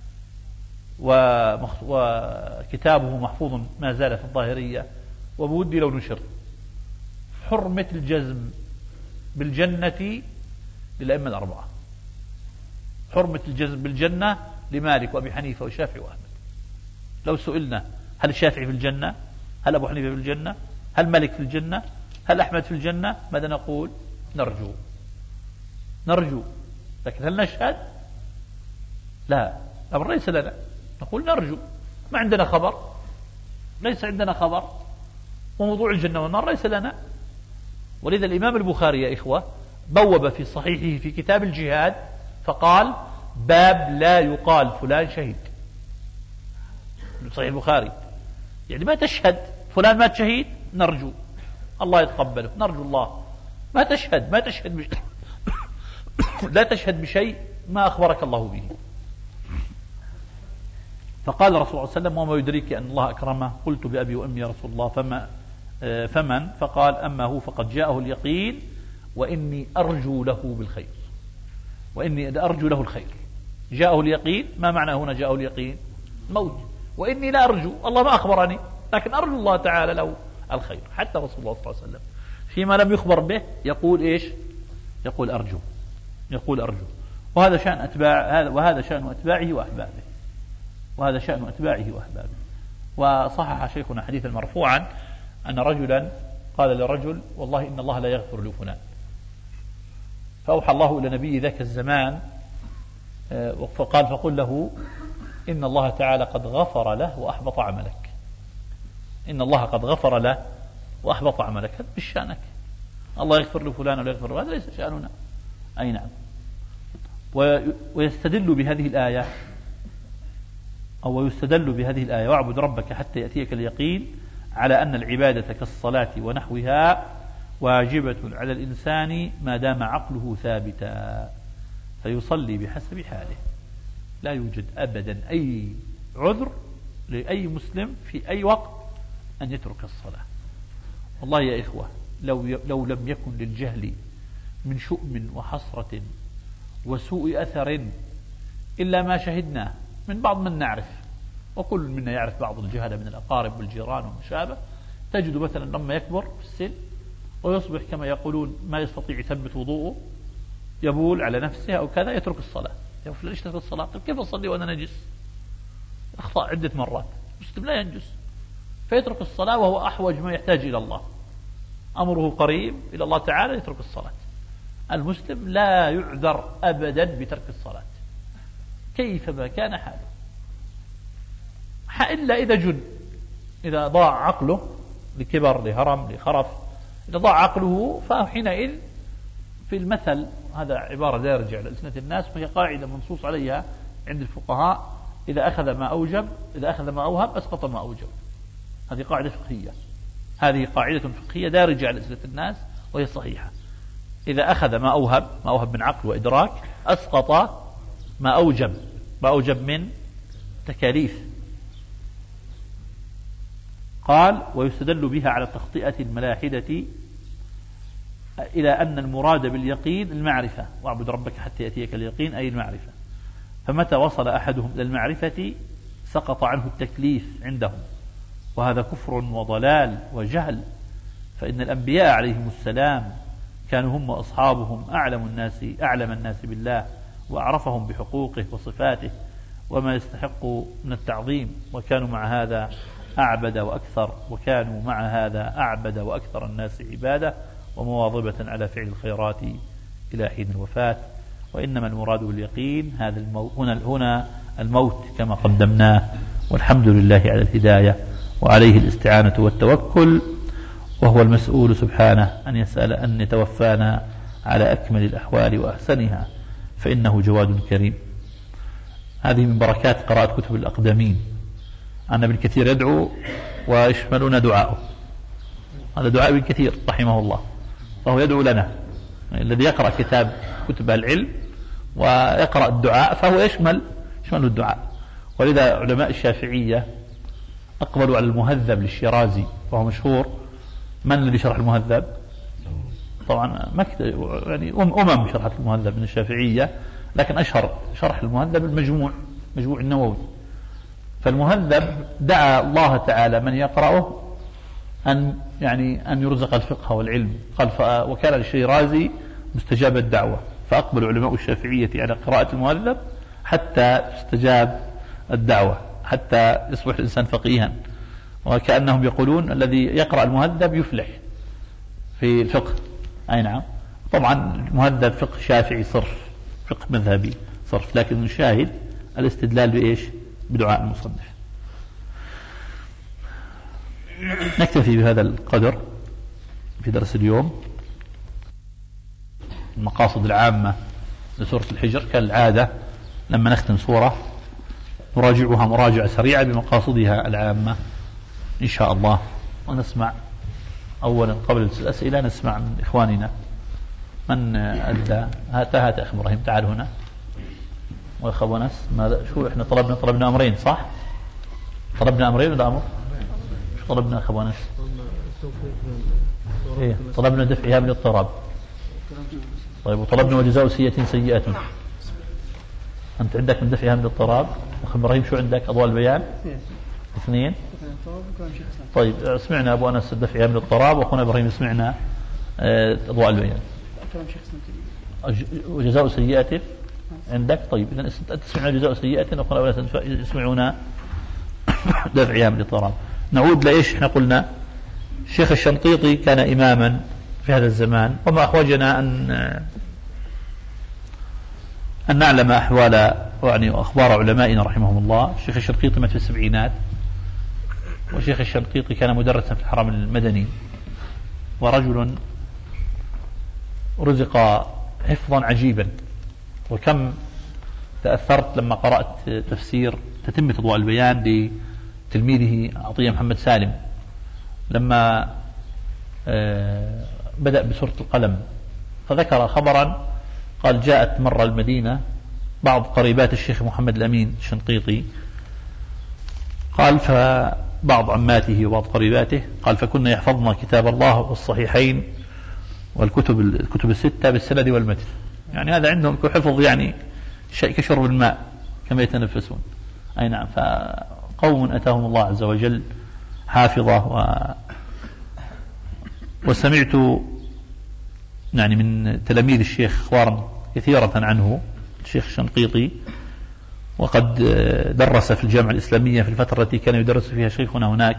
A: وكتابه محفوظ ما زال في الظاهرية، وبودي لو نشر، حرمة الجزم بالجنة للأئمة الأربعة، حرمة الجزم بالجنة لمالك وأبي حنيفة والشافعي وأحمد. لو سئلنا هل الشافعي في الجنة؟ هل أبو حنيفة في الجنة؟ هل مالك في الجنة؟ هل أحمد في الجنة؟ ماذا نقول؟ نرجو نرجو لكن هل نشهد؟ لا، الأمر ليس لنا، نقول نرجو، ما عندنا خبر، ليس عندنا خبر، وموضوع الجنة والنار ليس لنا. ولذا الإمام البخاري يا إخوة بوب في صحيحه في كتاب الجهاد فقال باب لا يقال فلان شهيد. صحيح البخاري، يعني ما تشهد فلان مات شهيد، نرجو الله يتقبله، نرجو الله. ما تشهد ما تشهد بشيء لا تشهد بشيء ما أخبرك الله به. فقال الرسول صلى الله عليه وسلم وما يدريك أن الله أكرمه؟ قلت بأبي وأمي يا رسول الله فما فمن؟ فقال أما هو فقد جاءه اليقين وإني أرجو له بالخير، وإني أرجو له الخير. جاءه اليقين، ما معنى هنا جاءه اليقين؟ موت. وإني لا أرجو، الله ما أخبرني، لكن أرجو الله تعالى له الخير. حتى رسول الله صلى الله عليه وسلم فيما لم يخبر به يقول إيش؟ يقول أرجو، يقول أرجو. وهذا شأن أتباع، وهذا شأن أتباعه وأحبابه، وهذا شأن أتباعه وأحبابه. وصحح شيخنا حديثا مرفوعا أن رجلا قال لرجل والله إن الله لا يغفر لفلان، فأوحى الله إلى نبي ذاك الزمان فقال فقل له إن الله تعالى قد غفر له وأحبط عملك، إن الله قد غفر له وأحبط عملك. هذا مش شأنك، الله يغفر لفلان ولا يغفر له، هذا ليس شأننا. أي نعم. ويستدل بهذه الآية أو يستدل بهذه الآية واعبد ربك حتى يأتيك اليقين على أن العبادة كالصلاة ونحوها واجبة على الإنسان ما دام عقله ثابتا، فيصلي بحسب حاله. لا يوجد أبدا أي عذر لأي مسلم في أي وقت أن يترك الصلاة. والله يا إخوة لو, لو لم يكن للجهل من شؤم وحسرة وسوء أثر إلا ما شهدناه من بعض من نعرف، وكل منا يعرف بعض الجهل من الأقارب والجيران ومشابه، تجد مثلا لما يكبر في السن ويصبح كما يقولون ما يستطيع يثبت وضوءه، يبول على نفسه أو كذا، يترك الصلاة. يقول ليش تترك الصلاة؟ كيف أصلي وأنا نجس؟ أخطأ عدة مرات. مسلم لا ينجس، فيترك الصلاة وهو أحوج ما يحتاج إلى الله، أمره قريب إلى الله تعالى، يترك الصلاة. المسلم لا يعذر أبدا بترك الصلاة كيفما كان حاله، إلا إذا جن، إذا ضاع عقله لكبر لهرم لخرف، إذا ضاع عقله فحينئذ في المثل، هذا عبارة لا يرجع لألسنة الناس، وهي قاعدة منصوص عليها عند الفقهاء: إذا أخذ ما أوجب إذا أخذ ما أوهب أسقط ما أوجب. هذه قاعدة فقهية، هذه قاعدة فقهية لا يرجع لألسنة الناس وهي صحيحة. إذا أخذ ما أوهب ما أوهب من عقل وإدراك أسقط ما أوجب ما أوجب من تكاليف. قال: ويستدل بها على تخطئة الملاحدة إلى أن المراد باليقين المعرفة، واعبد ربك حتى يأتيك اليقين أي المعرفة. فمتى وصل أحدهم إلى المعرفة سقط عنه التكليف عندهم، وهذا كفر وضلال وجهل. فإن الأنبياء عليهم السلام كانوا هم وأصحابهم أعلم الناس أعلم الناس بالله وأعرفهم بحقوقه وصفاته وما يستحق من التعظيم، وكانوا مع هذا أعبد وأكثر وكانوا مع هذا أعبد وأكثر الناس عبادة ومواظبة على فعل الخيرات إلى حين الوفاة. وإنما المراد باليقين هذا الموت، هنا هنا الموت كما قدمناه، والحمد لله على الهداية وعليه الاستعانة والتوكل، وهو المسؤول سبحانه أن يسأل أن يتوفانا على أكمل الأحوال وأحسنها، فإنه جواد كريم. هذه من بركات قراءة كتب الأقدمين، أن ابن كثير يدعو ويشملنا دعاءه. هذا دعاء ابن كثير رحمه الله، فهو يدعو لنا. الذي يقرأ كتاب كتب العلم ويقرأ الدعاء فهو يشمل يشمل الدعاء. ولذا علماء الشافعية أقبلوا على المهذب للشيرازي، وهو مشهور. من الذي شرح المهذب؟ طبعا مكتب يعني أمم شرحت المهذب من الشافعية، لكن أشهر شرح المهذب المجموع، مجموع النووي. فالمهذب دعا الله تعالى من يقرأه أن يعني أن يرزق الفقه والعلم، قال وكان الشيرازي مستجاب الدعوة، فأقبل علماء الشافعية على قراءة المهذب حتى استجاب الدعوة، حتى يصبح الإنسان فقيها. وكأنهم يقولون الذي يقرأ المهذب يفلح في الفقه. أي نعم، طبعا المهذب فقه شافعي صرف، فقه مذهبي صرف، لكن نشاهد الاستدلال بإيش؟ بدعاء المصنف. نكتفي بهذا القدر في درس اليوم. المقاصد العامة لسورة الحجر كالعادة لما نختم سورة نراجعها مراجعة سريعة بمقاصدها العامة إن شاء الله. ونسمع أولا قبل الأسئلة نسمع من إخواننا من أدى. هات هات أخ إبراهيم، تعال هنا. وأخ أبو أنس، ماذا شو إحنا طلبنا؟ طلبنا أمرين صح؟ طلبنا أمرين ولا أمر؟ شو طلبنا أخ أبو أنس؟ إيه طلبنا دفعها من الاضطراب. طيب وطلبنا وجزاء سيئة سيئة. أنت عندك من دفعها من الاضطراب. أخ إبراهيم شو عندك؟ أضواء البيان اثنين. طيب سمعنا أبو أنس دفعها من الاضطراب، وأخونا إبراهيم سمعنا أضواء البيان. وجزاء سيئة عندك. طيب إذا أنت تسمعون جزاء سيئة وأخونا أبو أنس يسمعون دفعها من الاضطراب. نعود لإيش احنا قلنا؟ الشيخ الشنقيطي كان إماما في هذا الزمان، وما أحوجنا أن أن نعلم أحوال يعني أخبار علمائنا رحمهم الله. الشيخ الشنقيطي مات في السبعينات، والشيخ الشنقيطي كان مدرسا في الحرم المدني، ورجل رزق حفظا عجيبا. وكم تأثرت لما قرأت تفسير تتمة أضواء البيان لتلميذه عطية محمد سالم لما بدأ بسورة القلم، فذكر خبرا قال جاءت مرة المدينة بعض قريبات الشيخ محمد الأمين الشنقيطي، قال فبعض عماته وبعض قريباته قال فكنا يحفظنا كتاب الله والصحيحين والكتب الكتب الستة بالسند والمتن، يعني هذا عندهم كحفظ يعني شيء كشرب الماء كما يتنفسون. أي نعم. فقوم أتاهم الله عز وجل حافظة. و وسمعت يعني من تلاميذ الشيخ أخبارا كثيرة عنه الشيخ الشنقيطي، وقد درس في الجامعة الإسلامية في الفترة التي كان يدرس فيها شيخنا هناك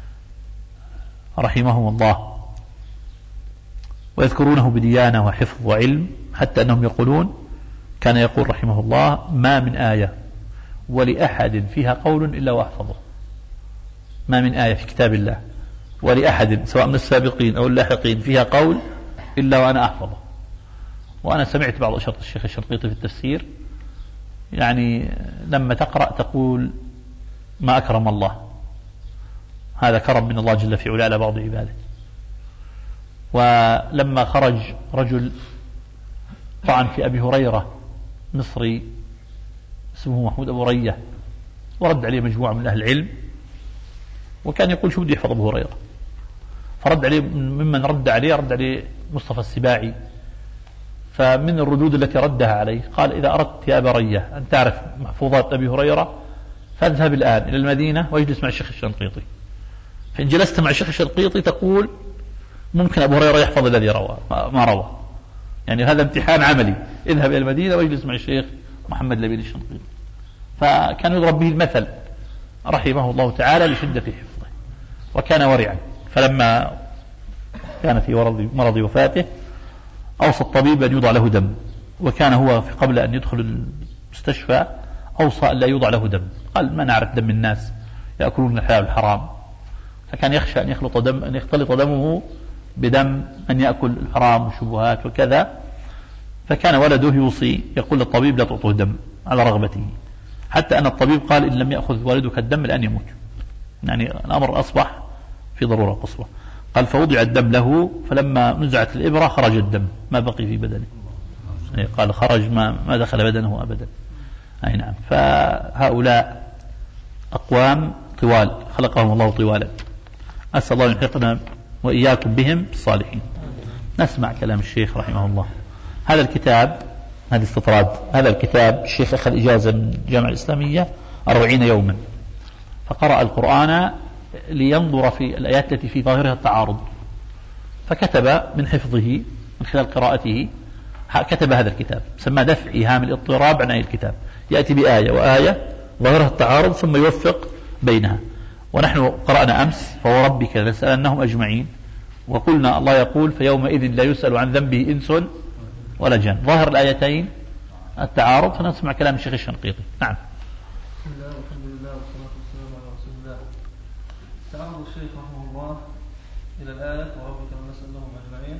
A: رحمهم الله، ويذكرونه بديانة وحفظ وعلم، حتى أنهم يقولون كان يقول رحمه الله ما من آية ولأحد فيها قول إلا وأحفظه، ما من آية في كتاب الله ولأحد سواء من السابقين أو اللاحقين فيها قول إلا وأنا أحفظه. وأنا سمعت بعض أشرط الشيخ الشنقيطي في التفسير، يعني لما تقرأ تقول ما أكرم الله، هذا كرم من الله جل في علا على بعض عباده. ولما خرج رجل طعن في أبي هريرة مصري اسمه محمود أبو رية، ورد عليه مجموعة من أهل العلم، وكان يقول شو بدي يحفظ أبو هريرة، فرد عليه ممن رد عليه رد عليه مصطفى السباعي. فمن الردود التي ردها عليه قال إذا أردت يا أبا رية أن تعرف محفوظات أبي هريرة فاذهب الآن إلى المدينة واجلس مع الشيخ الشنقيطي، فإن جلست مع الشيخ الشنقيطي تقول ممكن أبو هريرة يحفظ الذي روى ما روى، يعني هذا امتحان عملي، اذهب إلى المدينة واجلس مع الشيخ محمد لبيد الشنقيطي. فكان يضرب به المثل رحمه الله تعالى لشدة حفظه، وكان ورعا. فلما كان في مرض وفاته أوصى الطبيب أن يوضع له دم، وكان هو في قبل أن يدخل المستشفى أوصى أن لا يوضع له دم، قال ما نعرف دم الناس يأكلون الحلال الحرام، فكان يخشى أن يخلط دم أن يختلط دمه بدم من يأكل الحرام والشبهات وكذا، فكان ولده يوصي يقول للطبيب لا تعطه دم على رغبته، حتى أن الطبيب قال إن لم يأخذ والدك الدم الآن يموت، يعني الأمر أصبح في ضرورة قصوى. قال فوضع الدم له، فلما نزعت الإبرة خرج الدم ما بقي في بدنه، يعني قال خرج ما, ما دخل بدنه أبدا. أي نعم. فهؤلاء أقوام طوال خلقهم الله طوالا، أسأل الله أن يحقنا وإياكم بهم الصالحين. نسمع كلام الشيخ رحمه الله. هذا الكتاب هذا استطراد، هذا الكتاب الشيخ أخذ إجازة من الجامعة الإسلامية أربعين يوما، فقرأ القرآن لينظر في الآيات التي في ظاهرها التعارض، فكتب من حفظه من خلال قراءته كتب هذا الكتاب سماه دفع إيهام الاضطراب عن آية الكتاب، يأتي بآية وآية ظاهرها التعارض ثم يوفق بينها. ونحن قرأنا أمس فوربك لنسألنهم أجمعين، وقلنا الله يقول فيومئذ لا يسأل عن ذنبه إنس ولا جان، ظاهر الآيتين التعارض. فنسمع كلام الشيخ الشنقيطي. نعم.
D: بسم الله والحمد لله والصلاة والسلام على رسول الله. تعرض الشيخ رحمه الله إلى الآية وربك لنسألنهم أجمعين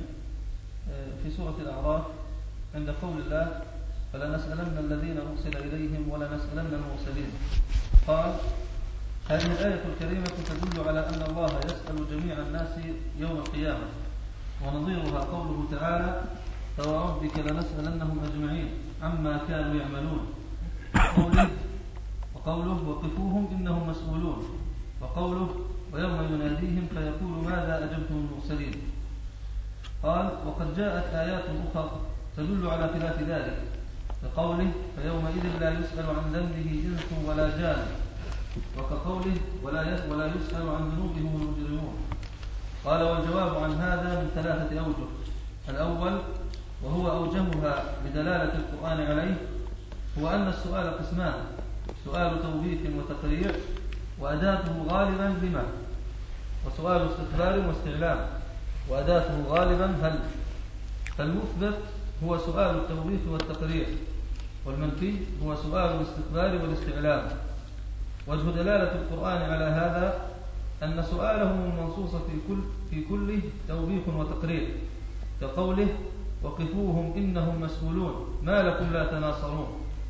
D: في سورة الأعراف عند قول الله فلنسألن الذين أرسل إليهم ولنسألن المرسلين. قال هذه الآية الكريمة تدل على أن الله يسأل جميع الناس يوم القيامة، ونظيرها قوله تعالى فوربك لنسألنهم أجمعين عما كانوا يعملون، وقوله, وقوله وقفوهم إنهم مسؤولون، وقوله ويوم يناديهم فيقول ماذا أجبتم المرسلين. قال وقد جاءت آيات أخرى تدل على خلاف ذلك، كقوله فيومئذ لا يسأل عن ذنبه إنس ولا جان، وكقوله ولا ولا يسأل عن ذنوبهم المجرمون. قال والجواب عن هذا من ثلاثة أوجه. الأول وهو أوجهها بدلالة القرآن عليه هو أن السؤال قسمان، سؤال توبيخ وتقرير وأداته غالبا بما، وسؤال استخبار واستعلام وأداته غالبا هل. فالمثبت هو سؤال التوبيخ والتقرير، والمنفي هو سؤال الاستخبار والاستعلام. وجه دلالة القرآن على هذا أن سؤالهم المنصوص في كل في كله توبيخ وتقرير، كقوله وقفوهم إنهم مسؤولون ما لكم لا تناصرون.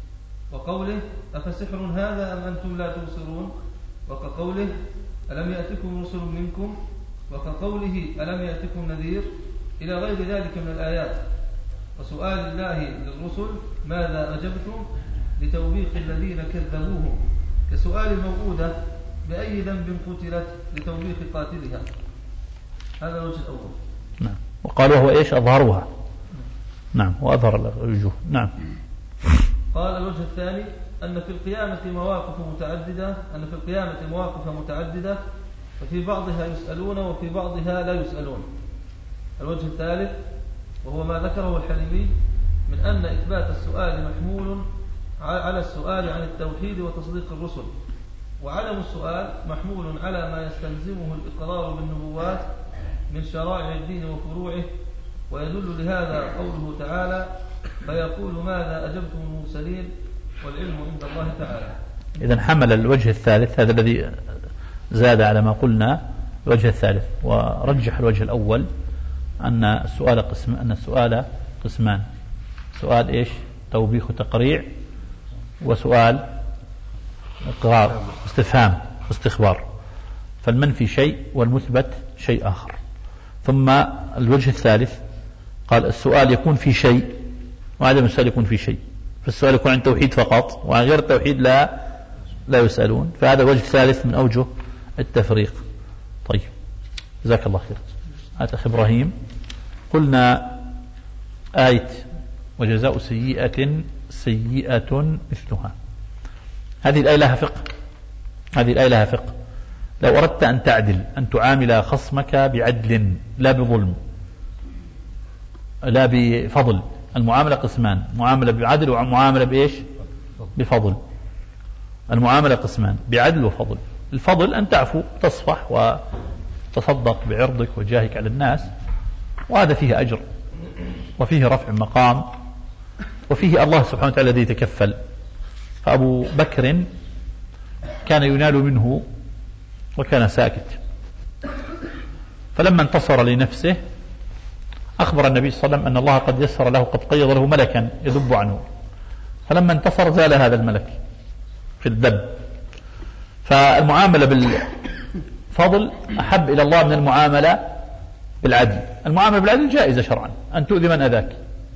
D: وقوله أفسحر هذا أم أنتم لا تبصرون، وكقوله ألم يأتكم رسل منكم، وكقوله ألم يأتكم نذير، إلى غير ذلك من الآيات. وسؤال الله للرسل ماذا أجبتم لتوبيخ الذين كذبوه، كسؤال الموءودة بأي ذنب قتلت لتوبيخ قاتلها. هذا الوجه الأول.
A: نعم. وقالوا هو إيش أظهرها. نعم. وأظهر الوجوه. نعم.
D: قال الوجه الثاني أن في القيامة مواقف متعددة أن في القيامة مواقف متعددة ففي بعضها يسألون وفي بعضها لا يسألون. الوجه الثالث وهو ما ذكره الحليمي من أن إثبات السؤال محمول على السؤال عن التوحيد وتصديق الرسل، وعدم السؤال محمول على ما يستلزمه الإقرار بالنبوات من شرائع الدين وفروعه. ويدل لهذا قوله تعالى فيقول ماذا أجبتم المرسلين والعلم عند الله تعالى.
A: إذن حمل الوجه الثالث هذا الذي زاد على ما قلنا الوجه الثالث، ورجح الوجه الأول أن السؤال قسم أن السؤال قسمان، سؤال إيش توبيخ وتقريع، وسؤال إقرار استفهام واستخبار، فالمنفي شيء والمثبت شيء آخر. ثم الوجه الثالث قال السؤال يكون في شيء وعدم السؤال يكون في شيء، فالسؤال يكون عن توحيد فقط وعن غير التوحيد لا لا يسألون، فهذا الوجه الثالث من أوجه التفريق. طيب جزاك الله خير. هذا أخي إبراهيم قلنا آية وجزاء سيئة سيئة مثلها، هذه الآية لها فقه، هذه الآية لها فقه. لو أردت أن تعدل أن تعامل خصمك بعدل لا بظلم لا بفضل، المعاملة قسمان، معاملة بعدل ومعاملة بإيش بفضل. المعاملة قسمان بعدل وفضل. الفضل أن تعفو تصفح وتصدق بعرضك وجاهك على الناس، وهذا فيه أجر وفيه رفع مقام وفيه الله سبحانه وتعالى الذي يتكفل. فأبو بكر كان ينال منه وكان ساكت، فلما انتصر لنفسه أخبر النبي صلى الله عليه وسلم أن الله قد يسر له، قد قيض له ملكا يذب عنه، فلما انتصر زال هذا الملك في الذب. فالمعاملة بالفضل أحب إلى الله من المعاملة بالعدل. المعاملة بالعدل جائزة شرعا، أن تؤذي من أذاك،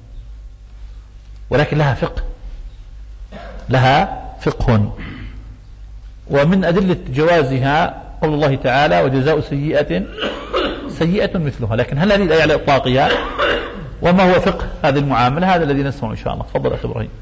A: ولكن لها فقه، لها فقه. ومن أدلة جوازها قول الله تعالى وجزاء سيئة سيئة مثلها. لكن هل هذه الآية على إطلاقها؟ وما هو فقه هذه المعاملة؟ هذا الذي نسمعه إن شاء الله. تفضل أخي إبراهيم.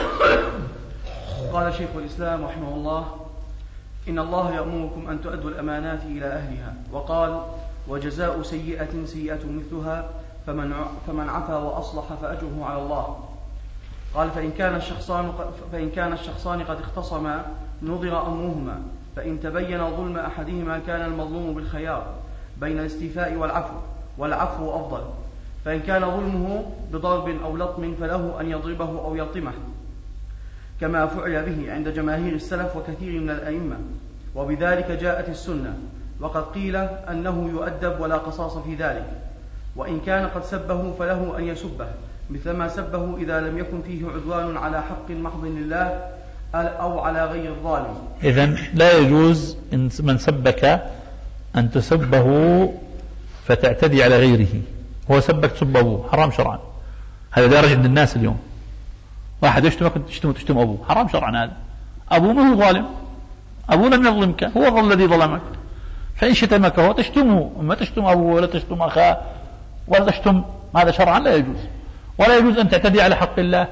C: قال شيخ الإسلام رحمه الله إن الله يأمركم أن تؤدوا الأمانات إلى أهلها، وقال وجزاء سيئة سيئة مثلها فمن فمن عفا وأصلح فأجره على الله. قال فإن كان الشخصان فإن كان الشخصان قد اختصما نظر أمرهما، فإن تبين ظلم أحدهما كان المظلوم بالخيار بين الاستيفاء والعفو، والعفو أفضل. فإن كان ظلمه بضرب أو لطم فله أن يضربه أو يلطمه، كما فعل به عند جماهير السلف وكثير من الأئمة، وبذلك جاءت السنة. وقد قيل أنه يؤدب ولا قصاص في ذلك. وإن كان قد سبه فله أن يسبه مثلما سبه إذا لم يكن فيه عدوان على حق محض لله أو على غير الظالم.
A: إذن لا يجوز إن من سبك أن تسبه فتعتدي على غيره. هو سبك تسب أبوه حرام شرعا، هذا دارج عند الناس اليوم. واحد يشتمك تشتم تشتم أبوه حرام شرعا، هذا أبوه ما هو ظالم، أبوه لم يظلمك، هو الذي ظلمك. فإن شتمك هو تشتمه، ما تشتم أبوه ولا تشتم أخاه ولا تشتم، هذا شرعا لا يجوز. ولا يجوز أن تعتدي على حق الله،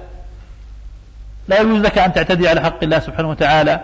A: لا يجوز لك أن تعتدي على حق الله سبحانه وتعالى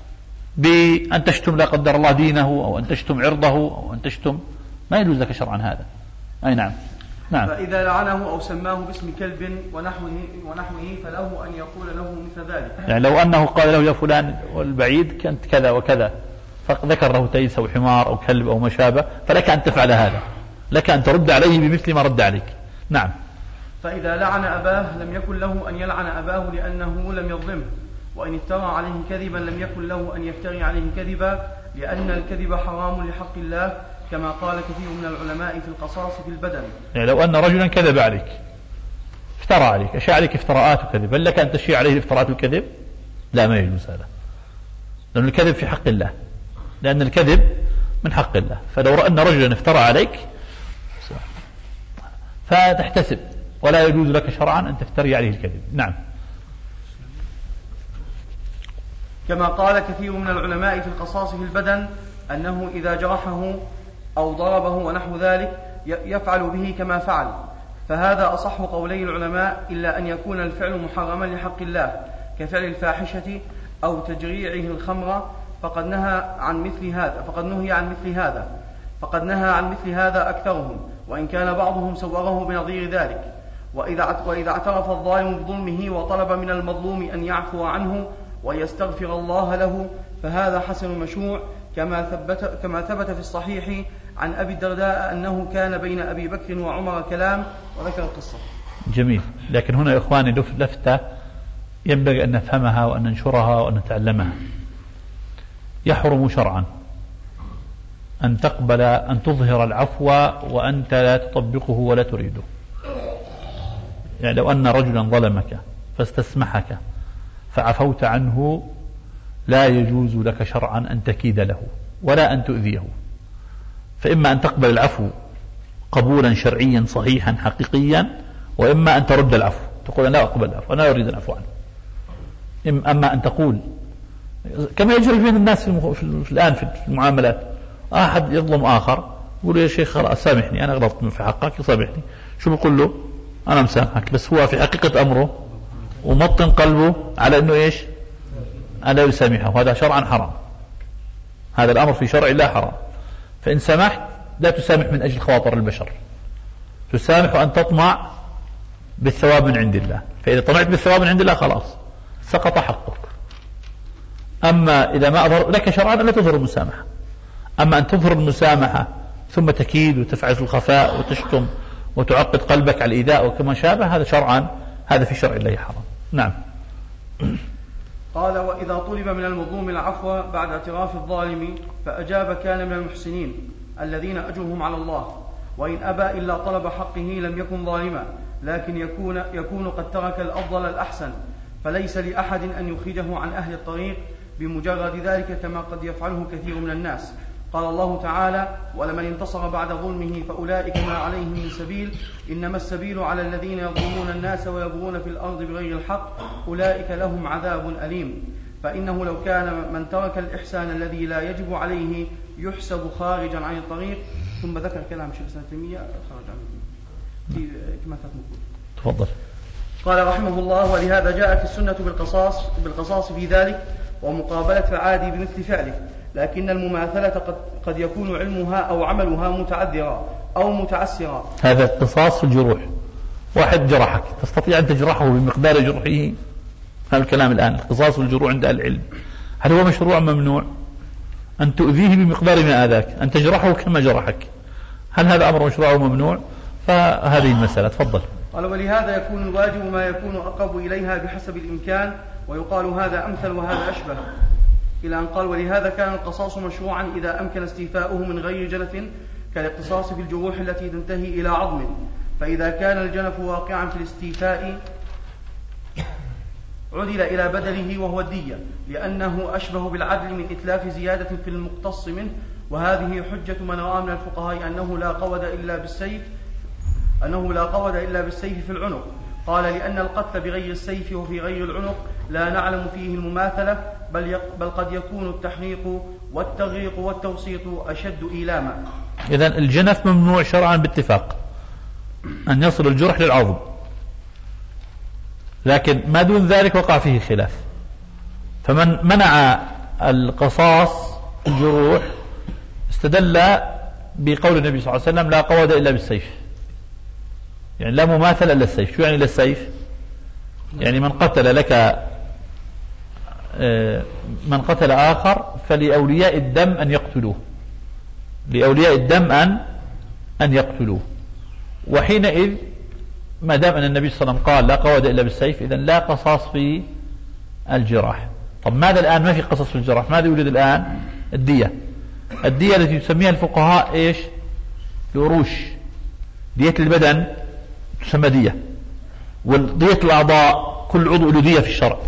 A: بأن تشتم لا قدر الله دينه أو أن تشتم عرضه أو أن تشتم، ما يجوز لك شرعا هذا. أي نعم. نعم.
C: فإذا لعنه أو سماه باسم كلب ونحوه, ونحوه فله أن يقول له مثل ذلك.
A: يعني لو أنه قال له يا فلان والبعيد كنت كذا وكذا، فذكر له تيس أو حمار أو كلب أو ما شابه، فلك أن تفعل هذا، لك أن ترد عليه بمثل ما رد عليك. نعم.
C: فإذا لعن أباه لم يكن له أن يلعن أباه لأنه لم يظلمه، وإن افترى عليه كذبا لم يكن له أن يفتري عليه كذبا، لأن الكذب حرام لحق الله، كما قال كثير من العلماء في القصاص في البدن.
A: يعني لو أن رجلا كذب عليك، افترى عليك، أشاع عليك افتراءات وكذب، هل لك أن تشيع عليه افتراءات الكذب؟ لا ما يجوز هذا، لأن الكذب في حق الله، لأن الكذب من حق الله. فلو رأى أن رجلا افترى عليك فتحتسب، ولا يجوز لك شرعا أن تفتري عليه الكذب. نعم.
C: كما قال كثير من العلماء في القصاص في البدن أنه إذا جرحه أو ضربه ونحو ذلك يفعل به كما فعل، فهذا أصح قولي العلماء، إلا أن يكون الفعل محرما لحق الله كفعل الفاحشة أو تجريعه الخمر، فقد نهى عن مثل هذا فقد نهي عن مثل هذا فقد نهى عن مثل هذا أكثرهم، وإن كان بعضهم سوغه بنظير ذلك. وإذا وإذا اعترف الظالم بظلمه وطلب من المظلوم أن يعفو عنه ويستغفر الله له فهذا حسن مشروع، كما ثبت كما ثبت في الصحيح عن أبي الدرداء أنه كان بين أبي بكر وعمر كلام، وذكر القصة.
A: جميل. لكن هنا يا إخواني لفتة ينبغي أن نفهمها وأن ننشرها وأن نتعلمها. يحرم شرعا أن تقبل أن تظهر العفو وأنت لا تطبقه ولا تريده. يعني لو أن رجلا ظلمك فاستسمحك فعفوت عنه لا يجوز لك شرعا أن تكيد له ولا أن تؤذيه، فإما أن تقبل العفو قبولا شرعيا صحيحا حقيقيا، وإما أن ترد العفو تقول أنا لا أقبل العفو أنا لا أريد العفو عنه. أما أن تقول كما يجري بين الناس في الآن في المعاملات، أحد يظلم آخر يقول يا شيخ خلاص سامحني أنا غلطت في حقك يسامحني، شو بقول له أنا مسامحك، بس هو في حقيقة أمره ومطن قلبه على أنه إيش ألا يسامحه، وهذا شرعا حرام. هذا الأمر في شرع الله حرام. فإن سمحت لا تسامح من أجل خواطر البشر، تسامح أن تطمع بالثواب من عند الله، فإذا طمعت بالثواب من عند الله خلاص سقط حقك. أما إذا ما أظهر لك شرعا لا تظهر المسامحة، أما أن تظهر المسامحة ثم تكيد وتفعل في الخفاء وتشتم وتعقد قلبك على الإيذاء وكما شابه، هذا شرعا هذا في شرع الله حرام. نعم.
C: قال وإذا طلب من المظلوم العفو بعد اعتراف الظالم فأجاب كان من المحسنين الذين أجرهم على الله، وإن أبى إلا طلب حقه لم يكن ظالما، لكن يكون, يكون قد ترك الأفضل الأحسن، فليس لأحد أن يخرجه عن أهل الطريق بمجرد ذلك كما قد يفعله كثير من الناس. قال الله تعالى ولمن انتصر بعد ظلمه فأولئك ما عليهم من سبيل، إنما السبيل على الذين يظلمون الناس ويبغون في الأرض بغير الحق أولئك لهم عذاب أليم. فإنه لو كان من ترك الإحسان الذي لا يجب عليه يحسب خارجا عن الطريق. ثم ذكر كلام شيخ الإسلام ابن تيمية خارج عن الطريق كما
A: تفضل.
C: قال رحمه الله ولهذا جاءت السنة بالقصاص, بالقصاص في ذلك ومقابلة العادي بمثل فعله، لكن المماثلة قد, قد يكون علمها أو عملها متعذرا أو متعسرا.
A: هذا القصاص في الجروح، واحد جرحك تستطيع أن تجرحه بمقدار جرحه، هذا الكلام الآن القصاص في الجروح عند العلم، هل هو مشروع ممنوع؟ أن تؤذيه بمقدار ما آذاك، أن تجرحه كما جرحك، هل هذا أمر مشروع أو ممنوع؟ فهذه المسألة. تفضل.
C: قال ولهذا يكون الواجب ما يكون أقرب إليها بحسب الإمكان، ويقال هذا أمثل وهذا أشبه، إلى أن قال ولهذا كان القصاص مشروعا إذا أمكن استيفاؤه من غير جنف كالاقتصاص في الجروح التي تنتهي إلى عظم، فإذا كان الجنف واقعا في الاستيفاء عدل إلى بدله وهو الدية، لأنه أشبه بالعدل من إتلاف زيادة في المقتص منه. وهذه حجة من رأى من الفقهاء أنه لا قود إلا بالسيف أنه لا قود إلا بالسيف في العنق. قال لأن القتل بغير السيف وفي غير العنق لا نعلم فيه المماثلة، بل, يق بل قد يكون التحريق والتغريق والتوسيط أشد إيلاما.
A: إذن الجنف ممنوع شرعا باتفاق أن يصل الجرح للعظم، لكن ما دون ذلك وقع فيه خلاف. فمن منع القصاص الجروح استدل بقول النبي صلى الله عليه وسلم لا قود إلا بالسيف، يعني لا مماثل إلا السيف. شو يعني إلا السيف؟ يعني من قتل لك من قتل آخر فلأولياء الدم أن يقتلوه، لأولياء الدم أن أن يقتلوه. وحينئذ ما دام أن النبي صلى الله عليه وسلم قال لا قود إلا بالسيف، إذن لا قصاص في الجراح. طب ماذا الآن؟ ما في قصص في الجراح، ماذا يوجد الآن؟ الدية. الدية التي يسميها الفقهاء إيش؟ القروش. دية البدن تسمى دية، والدية الأعضاء كل عضو له دية في الشرع،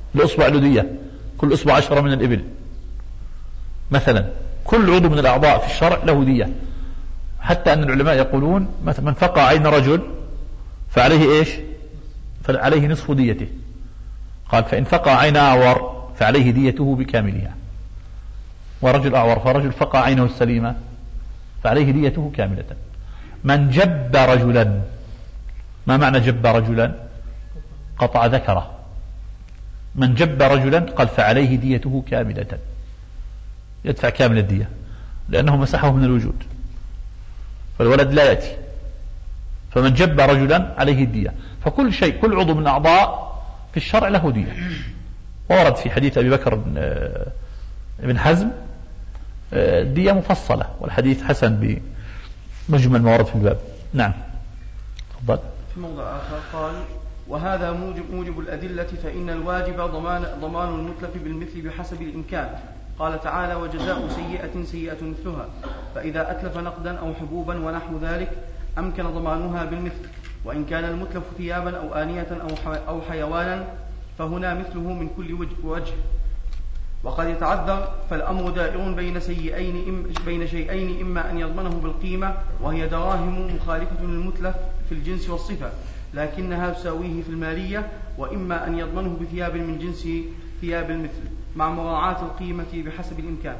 A: الأصبع له دية، كل أصبع عشرة من الإبل مثلا. كل عضو من الأعضاء في الشرع له دية، حتى أن العلماء يقولون مثلا من فقع عين رجل فعليه إيش؟ فعليه نصف ديته. قال فإن فقع عين أعور فعليه ديته بكاملها، ورجل أعور فرجل فقع عينه السليمة فعليه ديته كاملة. من جب رجلا، ما معنى جب رجلا؟ قطع ذكره. من جب رجلا قال فعليه ديته كاملة، يدفع كامل الدية لأنه مسحه من الوجود، فالولد لا يأتي. فمن جب رجلا عليه الدية. فكل شيء، كل عضو من الأعضاء في الشرع له دية. وورد في حديث أبي بكر بن حزم دية مفصلة، والحديث حسن بمجمل ما ورد في الباب. نعم تفضل.
C: في موضع آخر قال وهذا موجب, موجب الأدلة، فإن الواجب ضمان, ضمان المتلف بالمثل بحسب الإمكان. قال تعالى وجزاء سيئة سيئة مثلها، فإذا أتلف نقدا أو حبوبا ونحو ذلك أمكن ضمانها بالمثل، وإن كان المتلف ثيابا أو آنية أو حيوانا فهنا مثله من كل وجه. وقد يتعذر، فالأمر دائر بين سيئين بين شيئين، إما أن يضمنه بالقيمة وهي دراهم مخالفة للمتلف في الجنس والصفة لكنها تساويه في المالية، وإما أن يضمنه بثياب من جنس ثياب المثل مع مراعاة القيمة بحسب الإمكان.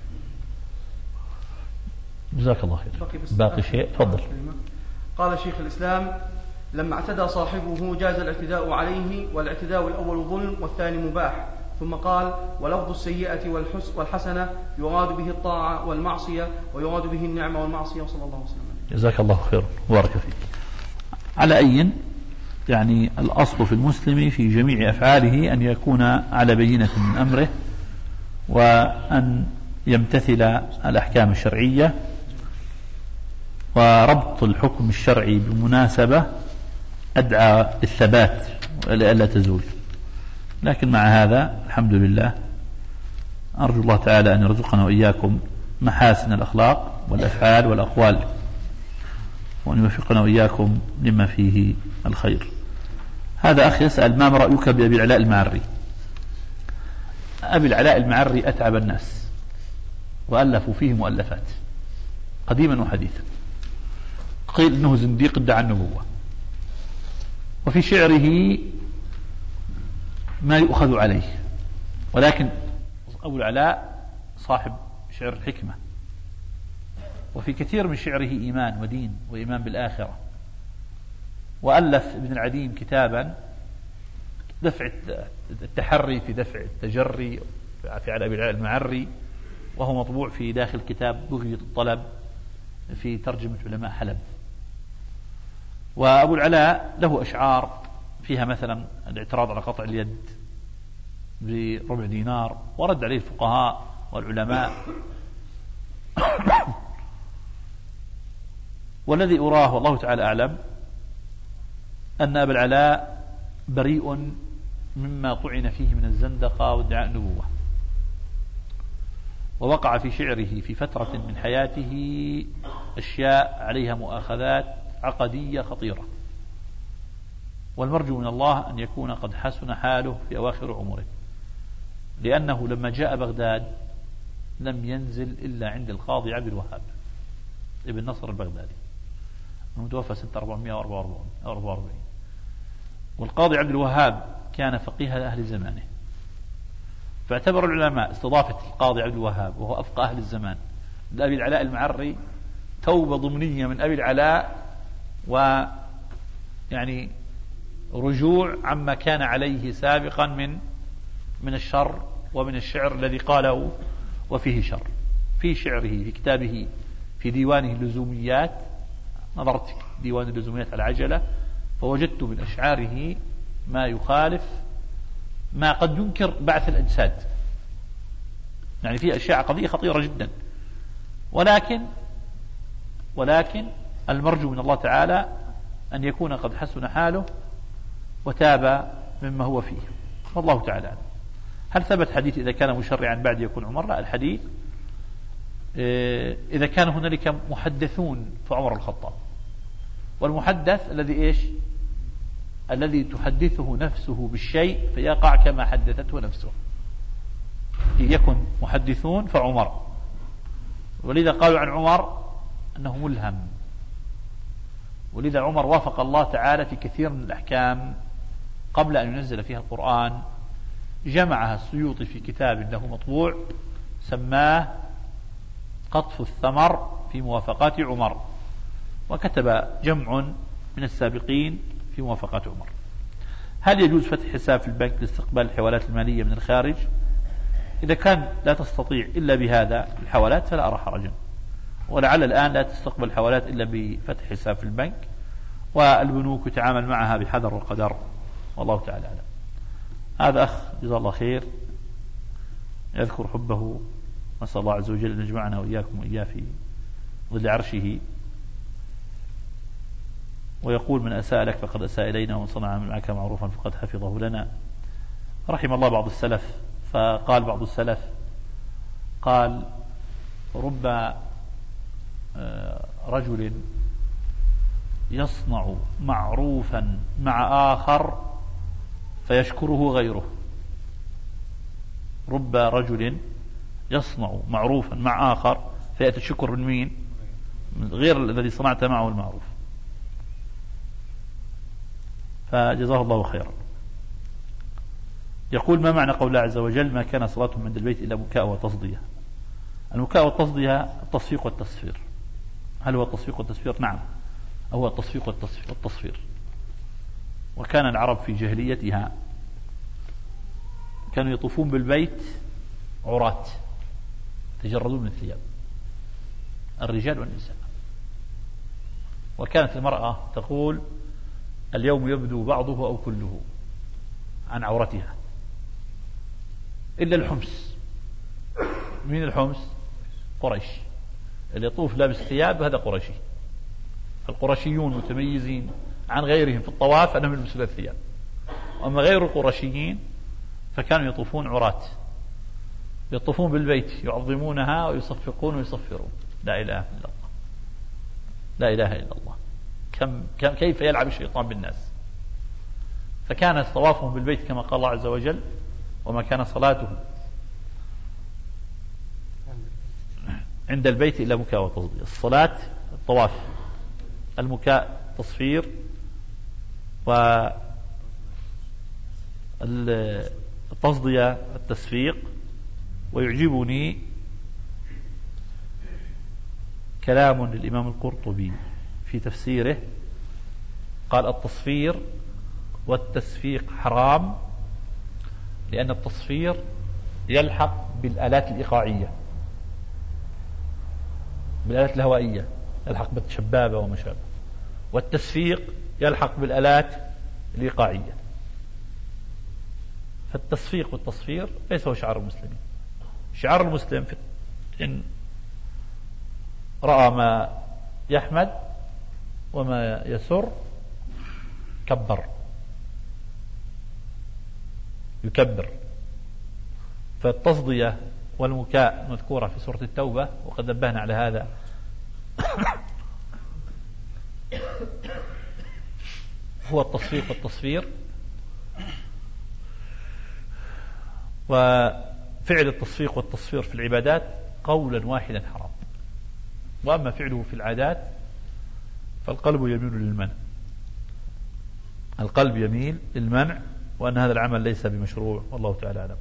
A: جزاك الله خير. باقي شيء تفضل.
C: قال شيخ الإسلام لما اعتدى صاحبه جاز الاعتداء عليه، والاعتداء الأول ظلم والثاني مباح. ثم قال ولفظ السيئة والحسنة يراد به الطاعة والمعصية، ويراد به النعمة والمعصية. صلى الله عليه وسلم.
A: جزاك الله خير وبارك فيك. على أي يعني الأصل في المسلم في جميع أفعاله أن يكون على بينة من أمره، وأن يمتثل الأحكام الشرعية، وربط الحكم الشرعي بمناسبة أدعى للثبات وإلا تزول. لكن مع هذا الحمد لله أرجو الله تعالى أن يرزقنا وإياكم محاسن الأخلاق والأفعال والأقوال، وأن يوفقنا وإياكم لما فيه الخير. هذا أخ يسأل ما رأيك بأبي العلاء المعري؟ أبي العلاء المعري أتعب الناس، وألفوا فيه مؤلفات قديما وحديثا. قيل إنه زنديق ادعى النبوة، وفي شعره ما يؤخذ عليه، ولكن أبو العلاء صاحب شعر الحكمة، وفي كثير من شعره إيمان ودين وإيمان بالآخرة. وألف ابن العديم كتابا دفع التحري في دفع التجري في على أبي العلاء المعري، وهو مطبوع في داخل كتاب بغية الطلب في ترجمة علماء حلب. وأبو العلاء له أشعار فيها مثلا الاعتراض على قطع اليد بربع دينار، ورد عليه الفقهاء والعلماء. والذي أراه والله تعالى أعلم أن أبا العلاء بريء مما طعن فيه من الزندقة وادعاء النبوة، ووقع في شعره في فترة من حياته أشياء عليها مؤاخذات عقدية خطيرة، والمرجو من الله أن يكون قد حسن حاله في أواخر عمره، لأنه لما جاء بغداد لم ينزل إلا عند القاضي عبد الوهاب ابن نصر البغدادي المتوفى سنة أربعمائة وأربعة وأربعين. والقاضي عبد الوهاب كان فقيه أهل زمانه، فاعتبر العلماء استضافة القاضي عبد الوهاب وهو أفقه أهل الزمان لأبي العلاء المعري توبة ضمنية من أبي العلاء، ويعني رجوع عما كان عليه سابقا من من الشر ومن الشعر الذي قاله وفيه شر. في شعره في كتابه في ديوانه اللزوميات، نظرت ديوان اللزوميات على عجلة فوجدت من أشعاره ما يخالف ما قد ينكر بعث الأجساد، يعني في أشياء قضية خطيرة جدا. ولكن ولكن المرجو من الله تعالى أن يكون قد حسن حاله وتاب مما هو فيه، والله تعالى. هل ثبت حديث إذا كان مشرعا بعد يكون عمر؟ لا، الحديث إذا كان هنالك محدثون فعمر الخطاب، والمحدث الذي إيش الذي تحدثه نفسه بالشيء فيقع كما حدثته نفسه. إن يكن محدثون فعمر، ولذا قالوا عن عمر أنه ملهم، ولذا عمر وافق الله تعالى في كثير من الأحكام قبل أن ينزل فيها القرآن. جمعها السيوطي في كتاب له مطبوع سماه قطف الثمر في موافقات عمر، وكتب جمع من السابقين في موافقات عمر. هل يجوز فتح حساب في البنك لاستقبال الحوالات المالية من الخارج؟ إذا كان لا تستطيع إلا بهذا الحوالات فلا أرى حرجا، ولعل الآن لا تستقبل الحوالات إلا بفتح حساب في البنك، والبنوك يتعامل معها بحذر وقدر، والله تعالى أعلم. هذا أخ جزاه الله خير يذكر حبه، نسأل الله عز وجل أن يجمعنا وإياكم وإياه في ظل عرشه، ويقول: من أساء لك فقد أساء إلينا، ومن صنع معك معروفا فقد حفظه لنا. رحم الله بعض السلف، فقال بعض السلف قال: رب رجل يصنع معروفا مع آخر فيشكره غيره. رب رجل يصنع معروفا مع آخر فيأتي الشكر من مين؟ من غير الذي صنعت معه المعروف. فجزاه الله خيرا. يقول: ما معنى قول الله عز وجل: ما كان صلاتهم عند البيت إلا بكاء وتصدية؟ البكاء والتصدية التصفيق والتصفير. هل هو التصفيق والتصفير؟ نعم، هو التصفيق والتصفير. وكان العرب في جاهليتها كانوا يطوفون بالبيت عراة تجردون من الثياب، الرجال والنساء. وكانت المرأة تقول: اليوم يبدو بعضه أو كله عن عورتها إلا الحمس. من الحمس؟ قريش. اللي يطوف لابس ثياب هذا قريشي. القرشيون متميزين عن غيرهم في الطواف أنهم يلبسون الثياب، أما غير القرشيين فكانوا يطوفون عراة، يطوفون بالبيت يعظمونها ويصفقون ويصفرون. لا إله إلا الله، لا إله إلا الله. كم كم كيف يلعب الشيطان بالناس. فكان طوافهم بالبيت كما قال الله عز وجل: وما كان صلاتهم عند البيت إلا مكاء وتصدية. الصلاة الطواف، المكاء تصفير، والتصدية التسفيق. ويعجبني كلام للإمام القرطبي في تفسيره، قال: التصفير والتسفيق حرام لأن التصفير يلحق بالآلات الإيقاعية، بالآلات الهوائية، يلحق بالشبابة وما شابه، والتسفيق يلحق بالآلات الإيقاعية. فالتصفيق والتصفير ليس هو شعار المسلمين. شعار المسلم إن رأى ما يحمد وما يسر كبر، يكبر. فالتصدية والمكاء مذكورة في سورة التوبة، وقد نبهنا على هذا هو التصفيق والتصفير. وفعل التصفيق والتصفير في العبادات قولا واحدا حرام، وأما فعله في العادات فالقلب يميل للمنع. القلب يميل للمنع، وأن هذا العمل ليس بمشروع، والله تعالى أعلم.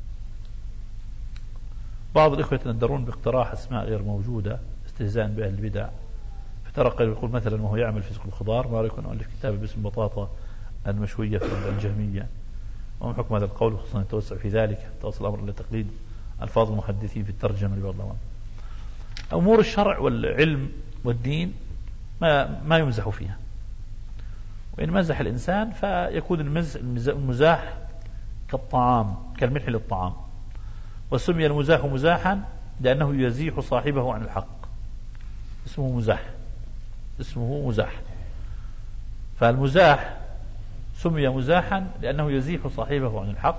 A: بعض الإخوة يتندرون باقتراح أسماء غير موجودة استهزاء بأهل البدع، فترى يقول مثلا وهو يعمل في سوق الخضار: ما رأيكم أؤلف كتاب باسم بطاطا المشوية في الجهمية؟ وما حكم هذا القول، خصوصا التوسع في ذلك، توصل الأمر إلى تقليد ألفاظ المحدثين في الترجمة لبعض الأمر. أمور الشرع والعلم والدين ما ما يمزح فيها، وإن مزح الإنسان فيكون المزاح كالطعام، كالملح للطعام. وسمي المزاح مزاحا لأنه يزيح صاحبه عن الحق، اسمه مزاح، اسمه مزاح. فالمزاح سمي مزاحا لأنه يزيح صاحبه عن الحق.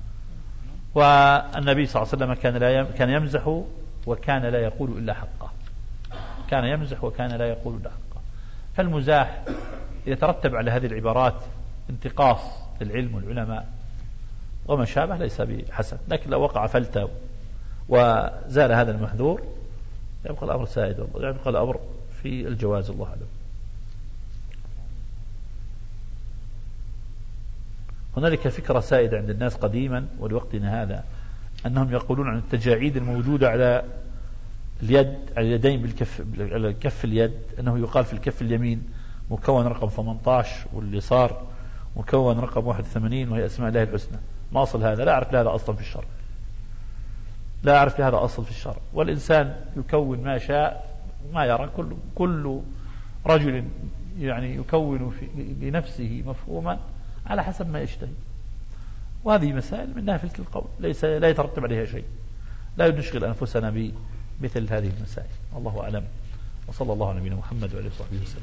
A: والنبي صلى الله عليه وسلم كان لا كان يمزح وكان لا يقول إلا حقه، كان يمزح وكان لا يقول إلا حقه. فالمزاح يترتب على هذه العبارات انتقاص العلم والعلماء وما شابه ليس بحسن. لكن لو وقع فلتة وزال هذا المحذور يبقى الأمر سائد، يبقى الأمر في الجواز، الله أعلم. هنالك فكرة سائدة عند الناس قديما ولوقتنا هذا، أنهم يقولون عن التجاعيد الموجودة على اليد، على اليدين بالكف، على كف اليد، أنه يقال في الكف اليمين مكون رقم ثمانية عشر واليسار مكون رقم واحد وثمانين وهي أسماء الله الحسنى. ما أصل هذا؟ لا أعرف لهذا أصلا في الشرع، لا أعرف لهذا أصل في الشرع. والإنسان يكون ما شاء ما يرى، كل كل رجل يعني يكون في لنفسه مفهوما على حسب ما يشتهي. وهذه مسائل من نافلة القول ليس لا يترتب عليها شيء، لا نشغل أنفسنا بمثل هذه المسائل. الله أعلم، وصلى الله على نبينا محمد وعلى آله وصحبه وسلم.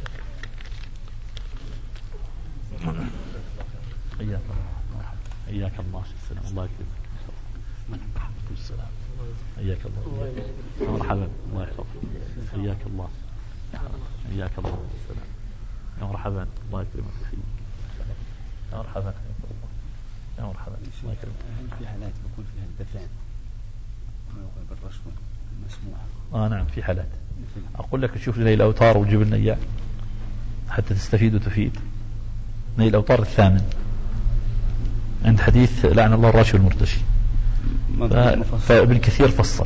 A: حياك الله، حياك الله، السلام الله يكرمك، السلام، حياك الله، مرحبا، الله يحفظك، حياك الله، حياك الله، السلام، يا مرحبا، الله يكرمك، يا مرحبا، يا مرحبا، الله يكرمك.
E: هل في حالات بيكون فيها الدفع بالرشوة مسموحة؟
A: اه نعم في حالات. اقول لك شوف لي الاوتار وجيب لنا اياه حتى تستفيد وتفيد. نيل الاوتار الثامن عند حديث لعن الله الراشي والمرتشي، فابن كثير فصل،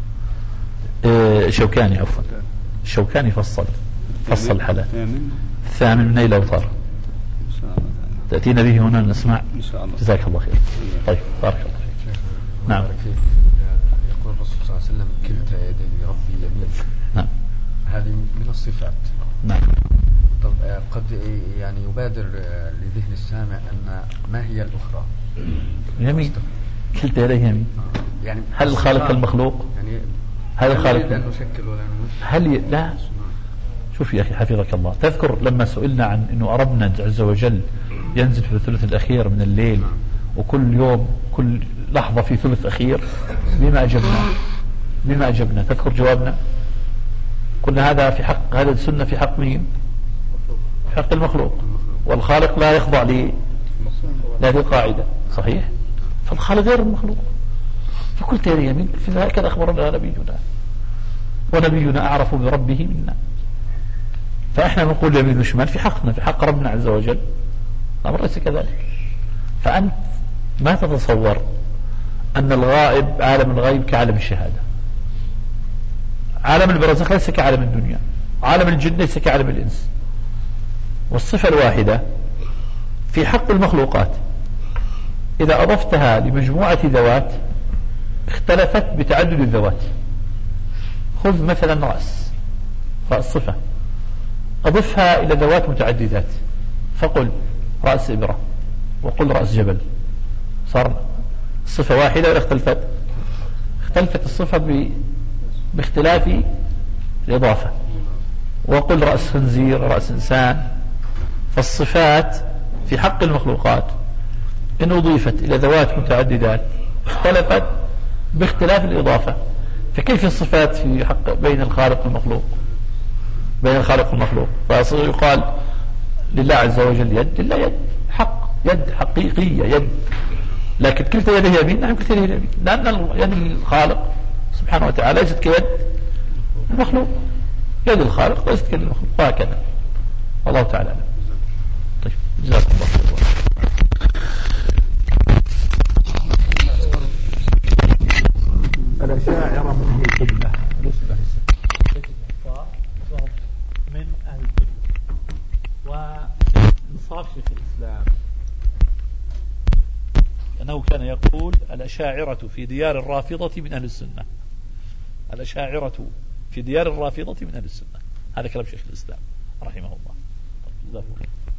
A: شوكاني عفوا شوكاني فصل فصل الحالات. الثامن من نيل الاوتار، تأتينا به هنا نسمع إن شاء الله. جزاك الله خير. طيب بارك الله فيك. نعم.
F: يقول الرسول صلى الله عليه وسلم كلتا يدي ربي يمين. نعم. هذه من الصفات.
A: نعم.
F: طب قد يعني يبادر لذهن السامع أن ما هي الأخرى؟
A: يمين. كلتا يديه يمين. يعني هل الخالق المخلوق؟ يعني هل الخالق
F: أن نشكل ولا نمشي؟
A: هل ي... لا. شوف يا أخي حفظك الله، تذكر لما سئلنا عن أنه ربنا عز وجل ينزل في الثلث الأخير من الليل وكل يوم كل لحظة في ثلث أخير، بما أجبنا بما أجبنا تذكر جوابنا؟ قلنا هذا في حق، هذا السنة في حق مين؟ في حق المخلوق، والخالق لا يخضع لي لهذه القاعدة، صحيح؟ فالخالق غير المخلوق. فقلت يا يمين، في ذلك أخبرنا نبينا، ونبينا أعرف بربه منا، فإحنا نقول يمين وشمال في حقنا، في حق ربنا عز وجل الأمر ليس كذلك. فأنت ما تتصور أن الغائب عالم الغيب كعالم الشهادة، عالم البرزخ ليس كعالم الدنيا، عالم الجن ليس كعالم الإنس. والصفة الواحدة في حق المخلوقات إذا أضفتها لمجموعة ذوات اختلفت بتعدد الذوات. خذ مثلا رأس، رأس صفة، أضفها إلى ذوات متعددات، فقل رأس إبرة وقل رأس جبل، صار صفة واحدة ولا اختلفت؟ اختلفت الصفة ب... باختلاف الإضافة. وقل رأس خنزير، رأس إنسان. فالصفات في حق المخلوقات إن أضيفت إلى ذوات متعددات اختلفت باختلاف الإضافة، فكيف الصفات في حق بين الخالق والمخلوق؟ بين الخالق والمخلوق فيقال لله عز وجل يد، لله يد حق، يد حقيقية يد، لكن كلتا يده يمين. نعم كلتا يده يمين، لأن يد الخالق سبحانه وتعالى ليست كيد المخلوق، يد الخالق ليست كيد المخلوق، وهكذا. الله تعالى أعلم. طيب جزاكم الله خير. الأشاعرة من هي القبلة من أهل القبلة، وإنصاف شيخ الإسلام أنه كان يقول الأشاعرة في ديار الرافضة من أهل السنة، الأشاعرة في ديار الرافضة من أهل السنة. هذا كلام شيخ الإسلام رحمه الله.